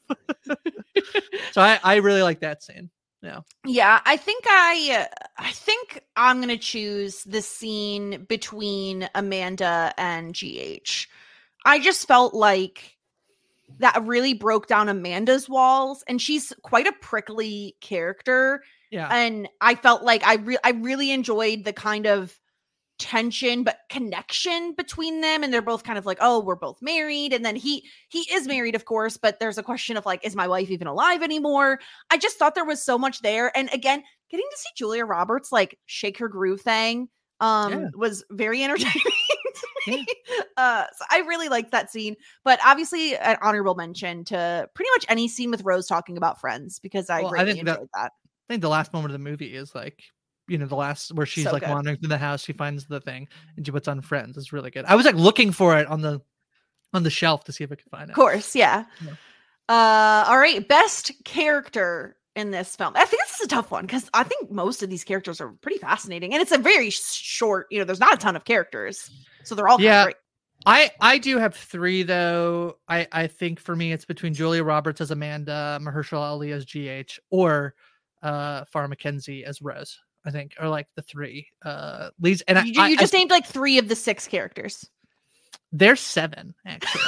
So I I really like that scene. Yeah. Yeah, I think I I think I'm going to choose the scene between Amanda and G H. I just felt like that really broke down Amanda's walls, and she's quite a prickly character. Yeah. And I felt like I re- I really enjoyed the kind of tension but connection between them, and they're both kind of like, oh, we're both married, and then he he is married, of course, but there's a question of like, is my wife even alive anymore? I just thought there was so much there, and again, getting to see Julia Roberts like shake her groove thing um yeah. was very entertaining to me. Yeah. Uh so I really liked that scene, but obviously an honorable mention to pretty much any scene with Rose talking about Friends, because I well, really I think enjoyed that, that. I think the last moment of the movie is like, you know, the last where she's so like good. wandering through the house, she finds the thing and she puts on Friends. It's really good. I was like looking for it on the on the shelf to see if I could find it. Of course, yeah. yeah. Uh, all right, best character in this film. I think this is a tough one because I think most of these characters are pretty fascinating, and it's a very short. You know, there's not a ton of characters, so they're all kind yeah. of great. I I do have three though. I I think for me it's between Julia Roberts as Amanda, Mahershala Ali as G H, or uh, Farrah McKenzie as Rose, I think, are like the three uh, leads. And you, I, you I, just I, named like three of the six characters. There's seven, actually.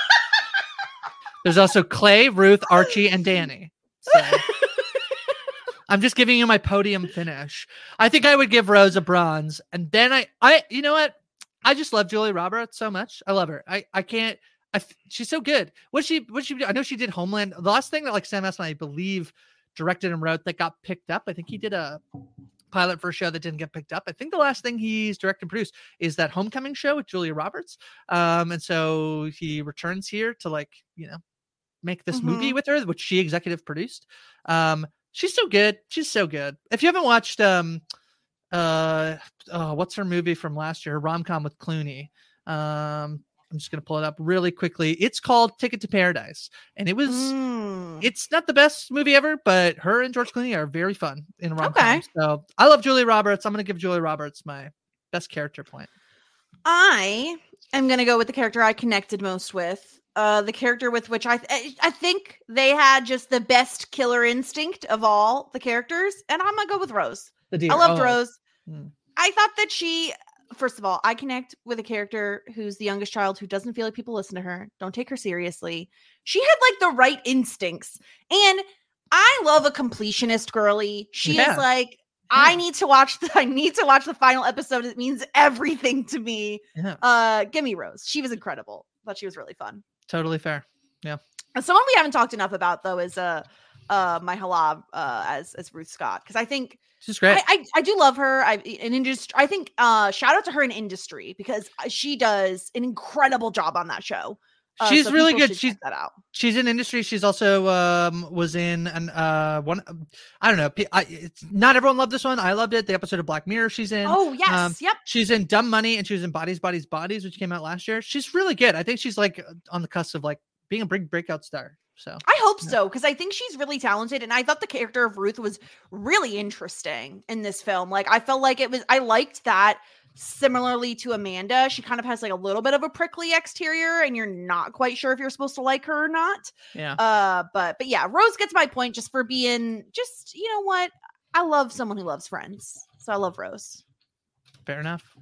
There's also Clay, Ruth, Archie, and Danny. So I'm just giving you my podium finish. I think I would give Rose a bronze. And then I, I, you know what? I just love Julia Roberts so much. I love her. I, I can't, I, she's so good. What she, what she, I know she did Homeland. The last thing that like Sam Esmail, I believe, directed and wrote that got picked up. I think he did a pilot for a show that didn't get picked up. I think the last thing he's directed and produced is that Homecoming show with Julia Roberts. Um, and so he returns here to like, you know, make this mm-hmm. movie with her, which she executive produced. Um, she's so good. She's so good. If you haven't watched, um, uh, oh, what's her movie from last year? Her rom-com with Clooney. Um, I'm just going to pull it up really quickly. It's called Ticket to Paradise. And it was, mm. it's not the best movie ever, but her and George Clooney are very fun in a rom-com. Okay. So I love Julia Roberts. I'm going to give Julia Roberts my best character point. I am going to go with the character I connected most with. Uh, the character with which I th- I think they had just the best killer instinct of all the characters. And I'm going to go with Rose. I loved oh. Rose. Hmm. I thought that she... First of all, I connect with a character who's the youngest child who doesn't feel like people listen to her, don't take her seriously. She had like the right instincts. And I love a completionist girly. She yeah. is like, yeah. I need to watch the, I need to watch the final episode. It means everything to me. Yeah. Uh, give me Rose. She was incredible. Thought she was really fun. Totally fair. Yeah. Someone we haven't talked enough about though is uh uh Mahershala uh as as Ruth Scott, because I think she's great. I, I I do love her. I in industry. I think uh shout out to her in Industry, because she does an incredible job on that show. Uh, she's so really good. She's that out. She's in Industry. She's also um was in an uh one. I don't know. I, it's not everyone loved this one. I loved it. The episode of Black Mirror she's in. Oh yes, um, yep. She's in Dumb Money, and she was in Bodies, Bodies, Bodies, which came out last year. She's really good. I think she's like on the cusp of like being a big breakout star. So I hope yeah. so, because I think she's really talented, and I thought the character of Ruth was really interesting in this film. Like I felt like it was. I liked that. Similarly to Amanda, she kind of has like a little bit of a prickly exterior, and you're not quite sure if you're supposed to like her or not. Yeah. Uh, but but yeah, Rose gets my point just for being just, you know what? I love someone who loves Friends, so I love Rose. Fair enough.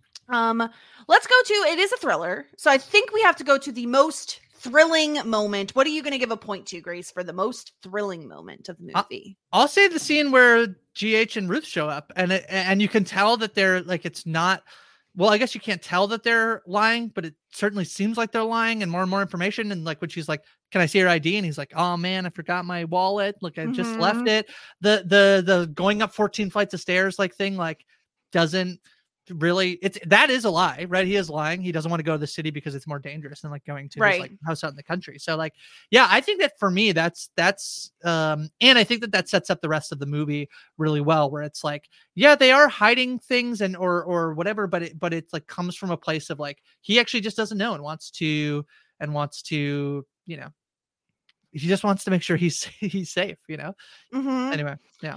Um, let's go to, it is a thriller, so I think we have to go to the most thrilling moment. What are you going to give a point to, Grace, for the most thrilling moment of the movie? I'll, I'll say the scene where G H and Ruth show up, and it, and you can tell that they're like, it's not, well, I guess you can't tell that they're lying, but it certainly seems like they're lying, and more and more information. And like when she's like, can I see your I D? And he's like, oh man, I forgot my wallet. Look, I mm-hmm. just left it. The, the, the going up fourteen flights of stairs, like thing, like doesn't really, it's, that is a lie, right? He is lying. He doesn't want to go to the city because it's more dangerous than like going to right. his like house out in the country. So like, yeah, I think that for me, that's, that's, um, and I think that that sets up the rest of the movie really well, where it's like, yeah, they are hiding things and, or, or whatever, but it, but it's like comes from a place of like, he actually just doesn't know and wants to, and wants to, you know, he just wants to make sure he's, he's safe, you know? Mm-hmm. Anyway. Yeah.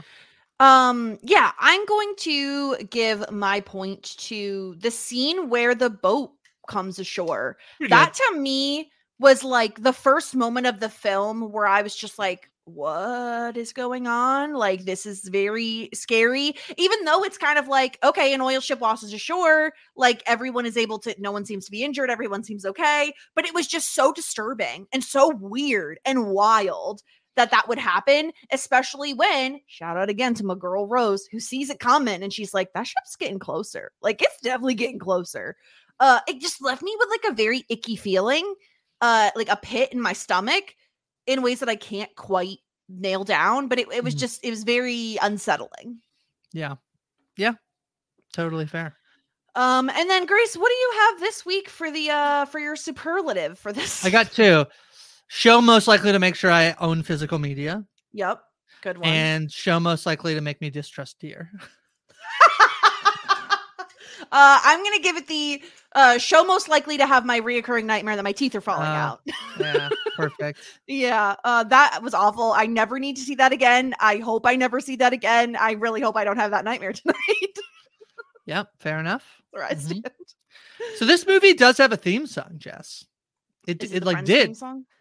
Um, yeah, I'm going to give my point to the scene where the boat comes ashore. Pretty that good. To me was like the first moment of the film where I was just like, what is going on? Like, this is very scary, even though it's kind of like, okay, an oil ship washes ashore. Like everyone is able to, no one seems to be injured. Everyone seems okay. But it was just so disturbing and so weird and wild that that would happen, especially when, shout out again to my girl Rose, who sees it coming and she's like, that ship's getting closer. Like, it's definitely getting closer. Uh, it just left me with like a very icky feeling, uh, like a pit in my stomach in ways that I can't quite nail down, but it, it was mm-hmm. just, it was very unsettling. Yeah. Yeah. Totally fair. Um, and then Grace, what do you have this week for the, uh, for your superlative for this? I got two. Show most likely to make sure I own physical media. Yep. Good one. And show most likely to make me distrust deer. uh, I'm going to give it the uh, show most likely to have my reoccurring nightmare that my teeth are falling uh, out. Yeah. Perfect. Yeah. Uh, that was awful. I never need to see that again. I hope I never see that again. I really hope I don't have that nightmare tonight. Yep. Fair enough. Where I stand. Mm-hmm. So this movie does have a theme song, Jess. It, Is it, it like Friends did. Theme song?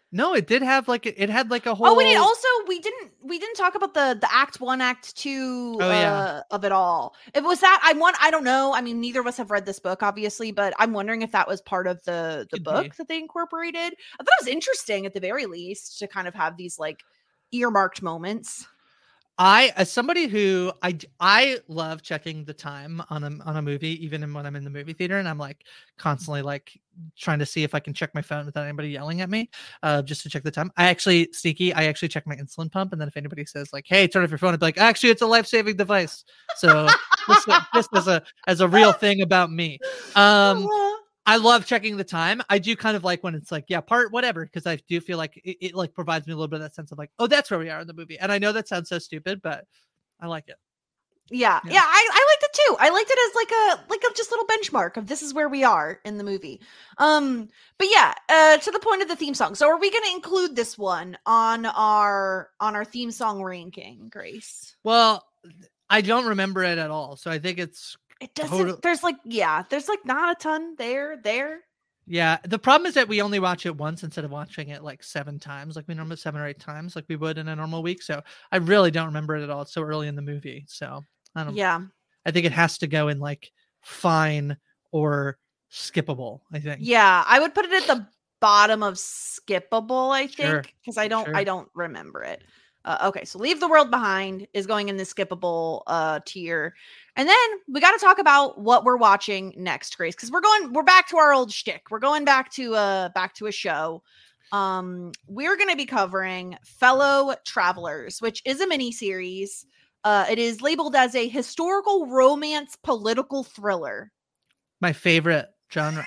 No, it did have like it had like a whole. Oh, and it also we didn't we didn't talk about the the act one, act two oh, uh, yeah. of it all. It was that I want I don't know. I mean, neither of us have read this book, obviously, but I'm wondering if that was part of the the Could book be. that they incorporated. I thought it was interesting at the very least to kind of have these like earmarked moments. I, as somebody who I, I love checking the time on a on a movie, even when I'm in the movie theater, and I'm like constantly like trying to see if I can check my phone without anybody yelling at me, uh, just to check the time. I actually sneaky, I actually check my insulin pump, and then if anybody says like, "Hey, turn off your phone," I'd be like, "Actually, it's a life saving device." So this, this is a as a real thing about me. Um, I love checking the time. I do kind of like when it's like, yeah, part whatever, because I do feel like it, it like provides me a little bit of that sense of like, oh, that's where we are in the movie. And I know that sounds so stupid, but I like it. Yeah, yeah, yeah I, I liked it too. I liked it as like a like a just little benchmark of this is where we are in the movie. Um, but yeah, uh, to the point of the theme song. So are we going to include this one on our on our theme song ranking, Grace? Well, I don't remember it at all, so I think it's. It doesn't, total... there's like, yeah, there's like not a ton there, there. Yeah. The problem is that we only watch it once instead of watching it like seven times, like we normally seven or eight times, like we would in a normal week. So I really don't remember it at all. It's so early in the movie. So I don't Yeah. I think it has to go in like fine or skippable, I think. Yeah. I would put it at the bottom of skippable, I think, because sure. I don't, sure. I don't remember it. Uh, okay. So Leave the World Behind is going in the skippable uh, tier. And then we got to talk about what we're watching next, Grace, because we're going, we're back to our old shtick. We're going back to a back to a show. Um, we're going to be covering Fellow Travelers, which is a mini series. Uh, it is labeled as a historical romance political thriller. My favorite genre.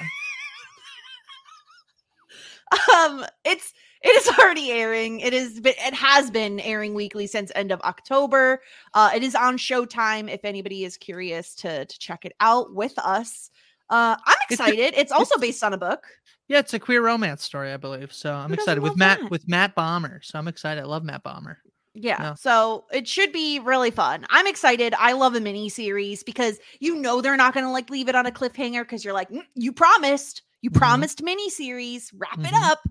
um, it's. It is already airing. It is, but it has been airing weekly since end of October. Uh, it is on Showtime. If anybody is curious to to check it out with us, uh, I'm excited. It's, a, it's also it's, based on a book. Yeah, it's a queer romance story, I believe. So I'm Who excited with Matt that? with Matt Bomber. So I'm excited. I love Matt Bomber. Yeah, yeah, so it should be really fun. I'm excited. I love a mini series because you know they're not going to like leave it on a cliffhanger because you're like, mm, you promised, you mm-hmm. promised mini series, wrap mm-hmm. it up.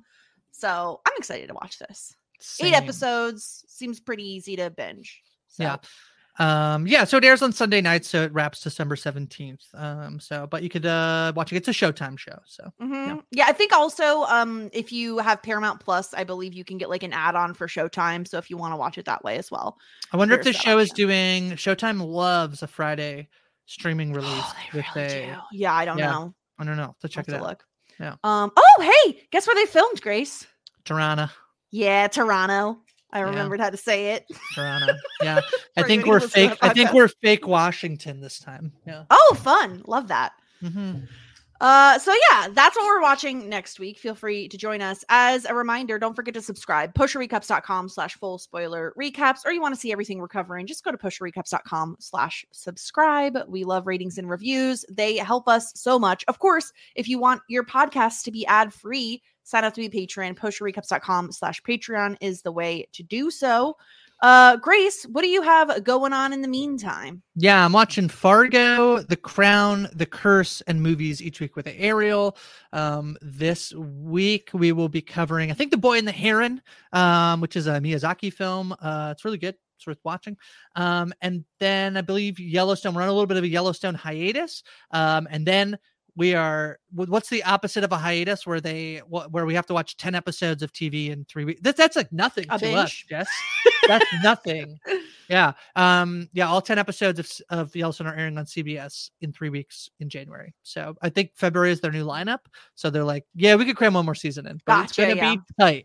So I'm excited to watch this. Same. Eight episodes seems pretty easy to binge. So. Yeah. Um, yeah. So it airs on Sunday nights. So it wraps December seventeenth. Um, so, but you could, uh, watch it. It's a Showtime show. So mm-hmm. yeah. yeah, I think also, um, if you have Paramount Plus, I believe you can get like an add-on for Showtime. So if you want to watch it that way as well. I wonder if this show option. is doing Showtime loves a Friday streaming release. Oh, they really a, do. Yeah. I don't yeah, know. I don't know. Let's check I'll it out. Look. Yeah. Um. Oh, hey, guess where they filmed, Grace? Toronto. Yeah, Toronto. I remembered yeah. how to say it. Toronto. Yeah. I think we're fake. I think we're fake Washington this time. Yeah. Oh, fun. Love that. Mm-hmm. Uh, so yeah, that's what we're watching next week. Feel free to join us. As a reminder, don't forget to subscribe. pusherrecaps.com slash full spoiler recaps, or you want to see everything we're covering, just go to pusherrecaps.com slash subscribe. We love ratings and reviews. They help us so much. Of course, if you want your podcast to be ad free, sign up to be a patron. pusherrecaps.com slash Patreon is the way to do so. Uh, Grace, what do you have going on in the meantime? Yeah, I'm watching Fargo, The Crown, The Curse, and movies each week with Ariel. Um, this week we will be covering, I think, The Boy and the Heron, um, which is a Miyazaki film. Uh, it's really good. It's worth watching. Um, and then I believe Yellowstone. We're on a little bit of a Yellowstone hiatus. Um, and then we are, what's the opposite of a hiatus where they, where we have to watch ten episodes of T V in three weeks? That, that's like nothing a to binge. us, Jess. That's nothing. Yeah. Um, yeah. All ten episodes of, of Yellowstone are airing on C B S in three weeks in January. So I think February is their new lineup. So they're like, yeah, we could cram one more season in, but gotcha, it's going to yeah. be tight.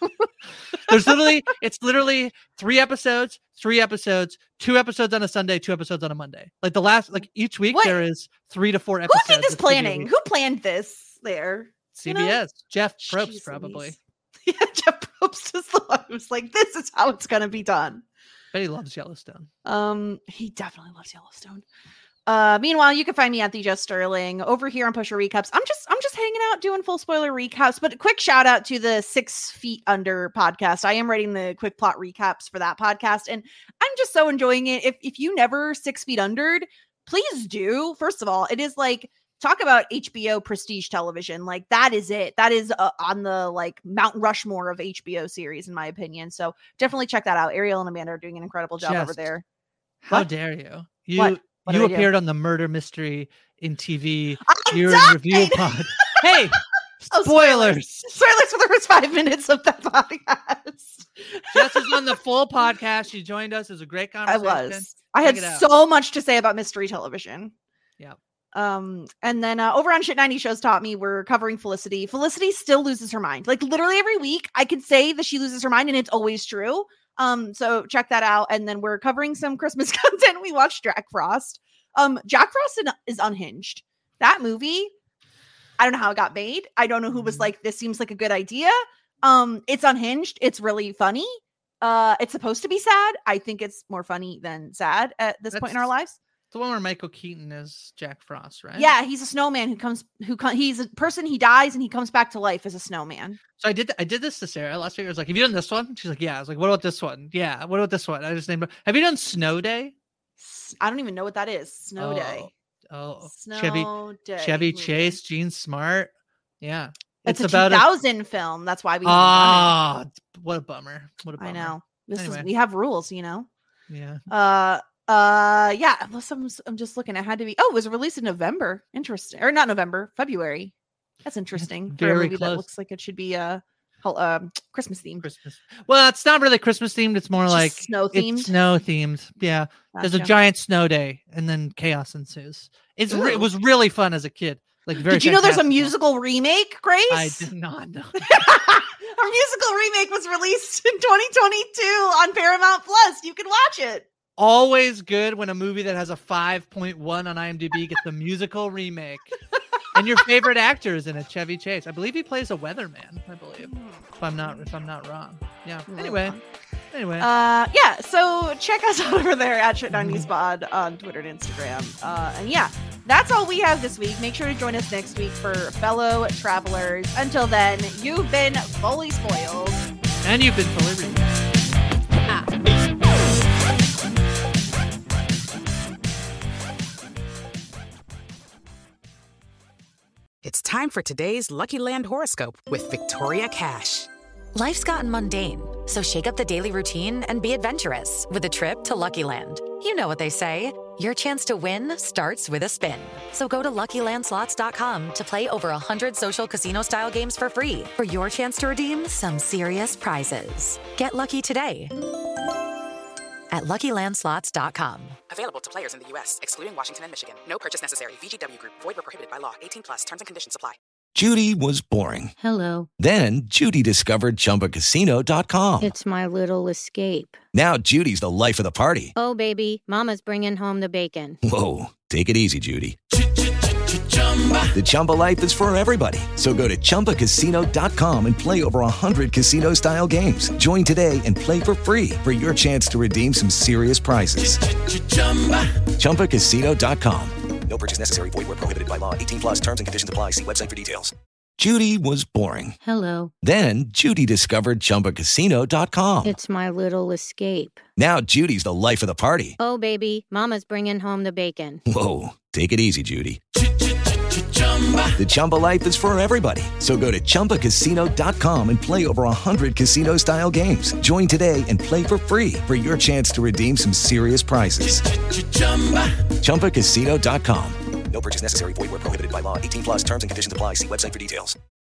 There's literally, it's literally three episodes, three episodes, two episodes on a Sunday, two episodes on a Monday. Like the last, like each week, what? there is three to four episodes. Who did this planning? Who planned this there? C B S. You know? Jeff Probst, Jeez, probably. Yeah, Jeff Probst is the one who's like, this is how it's going to be done. But he loves Yellowstone. Um, he definitely loves Yellowstone. Uh, meanwhile, you can find me at the Jess Sterling over here on Pusher Recaps. I'm just, I'm just hanging out doing full spoiler recaps, but a quick shout out to the Six Feet Under podcast. I am writing the quick plot recaps for that podcast, and I'm just so enjoying it. If if you never Six Feet Undered, please do. First of all, it is like talk about H B O prestige television. Like that is it. That is uh, on the like Mount Rushmore of H B O series, in my opinion. So definitely check that out. Ariel and Amanda are doing an incredible job Just, over there. How What? dare you? You What? What you did I do? appeared on the Murder Mystery in T V. I'm You're in dying! review pod. Hey, Oh, spoilers. Spoilers for the first five minutes of that podcast. Jess is on the full podcast. She joined us. It was a great I conversation. was. I had Check it out. so much to say about mystery television. Yeah. Um, and then uh, over on Shit ninety Shows Taught Me, we're covering Felicity. Felicity still loses her mind. Like literally every week, I could say that she loses her mind, and it's always true. Um, so check that out. And then we're covering some Christmas content. We watched Jack Frost. Um, Jack Frost is unhinged. That movie, I don't know how it got made. I don't know who was like, this seems like a good idea. Um, it's unhinged. It's really funny. Uh, it's supposed to be sad. I think it's more funny than sad at this point in our lives. The one where Michael Keaton is Jack Frost, right? Yeah, he's a snowman who comes who com- he's a person, he dies and he comes back to life as a snowman. So I did I did this to Sarah last week. I was like, have you done this one? She's like, yeah. I was like, what about this one? Yeah, what about this one? I just named it. Have you done Snow Day? I don't even know what that is. Snow oh, Day. Oh, Snow Chevy Day Chevy movie. Chase, Gene Smart. Yeah. It's, It's a about two thousand film. That's why we haven't Ah, done what a bummer. What a it. bummer. I know. This Anyway. is we have rules, you know. Yeah. Uh uh yeah, unless I'm I'm just looking. It had to be oh, it was released in November. Interesting. Or not November, February. That's interesting. For a very movie that close. looks like it should be a uh, um Christmas themed. Christmas. Well, it's not really Christmas themed. It's more It's like just snow themed? It's snow themed. Yeah. There's a Gotcha. giant snow day and then chaos ensues. It's re- it Ooh. was really fun as a kid. Like very Did you know there's a fantastical. musical remake, Grace? I did not know. A musical remake was released in twenty twenty-two on Paramount Plus. You can watch it. Always good when a movie that has a five point one on IMDb gets a musical remake. And your favorite actor is in it, Chevy Chase. I believe he plays a weatherman, I believe. If I'm not if I'm not wrong. Yeah. Anyway. Anyway. Uh yeah, so check us out over there at Shit nineties Pod on Twitter and Instagram. Uh and yeah, that's all we have this week. Make sure to join us next week for Fellow Travelers. Until then, you've been fully spoiled. And you've been fully read. It's time for today's Lucky Land horoscope with Victoria Cash. Life's gotten mundane, so shake up the daily routine and be adventurous with a trip to Lucky Land. You know what they say, your chance to win starts with a spin. So go to Lucky Land Slots dot com to play over one hundred social casino-style games for free for your chance to redeem some serious prizes. Get lucky today at Lucky Land Slots dot com. Available to players in the U S, excluding Washington and Michigan. No purchase necessary. V G W Group. Void where prohibited by law. eighteen plus. Terms and conditions apply. Judy was boring. Hello. Then Judy discovered Chumba Casino dot com. It's my little escape. Now Judy's the life of the party. Oh, baby, mama's bringing home the bacon. Whoa, take it easy, Judy. The Chumba life is for everybody. So go to Chumba Casino dot com and play over one hundred casino-style games. Join today and play for free for your chance to redeem some serious prizes. Chumba Casino dot com. No purchase necessary. Void where prohibited by law. eighteen plus terms and conditions apply. See website for details. Judy was boring. Hello. Then Judy discovered Chumba Casino dot com. It's my little escape. Now Judy's the life of the party. Oh, baby, mama's bringing home the bacon. Whoa, take it easy, Judy. The Chumba life is for everybody. So go to Chumba Casino dot com and play over one hundred casino-style games. Join today and play for free for your chance to redeem some serious prizes. Chumba Casino dot com. No purchase necessary. Void where prohibited by law. eighteen plus terms and conditions apply. See website for details.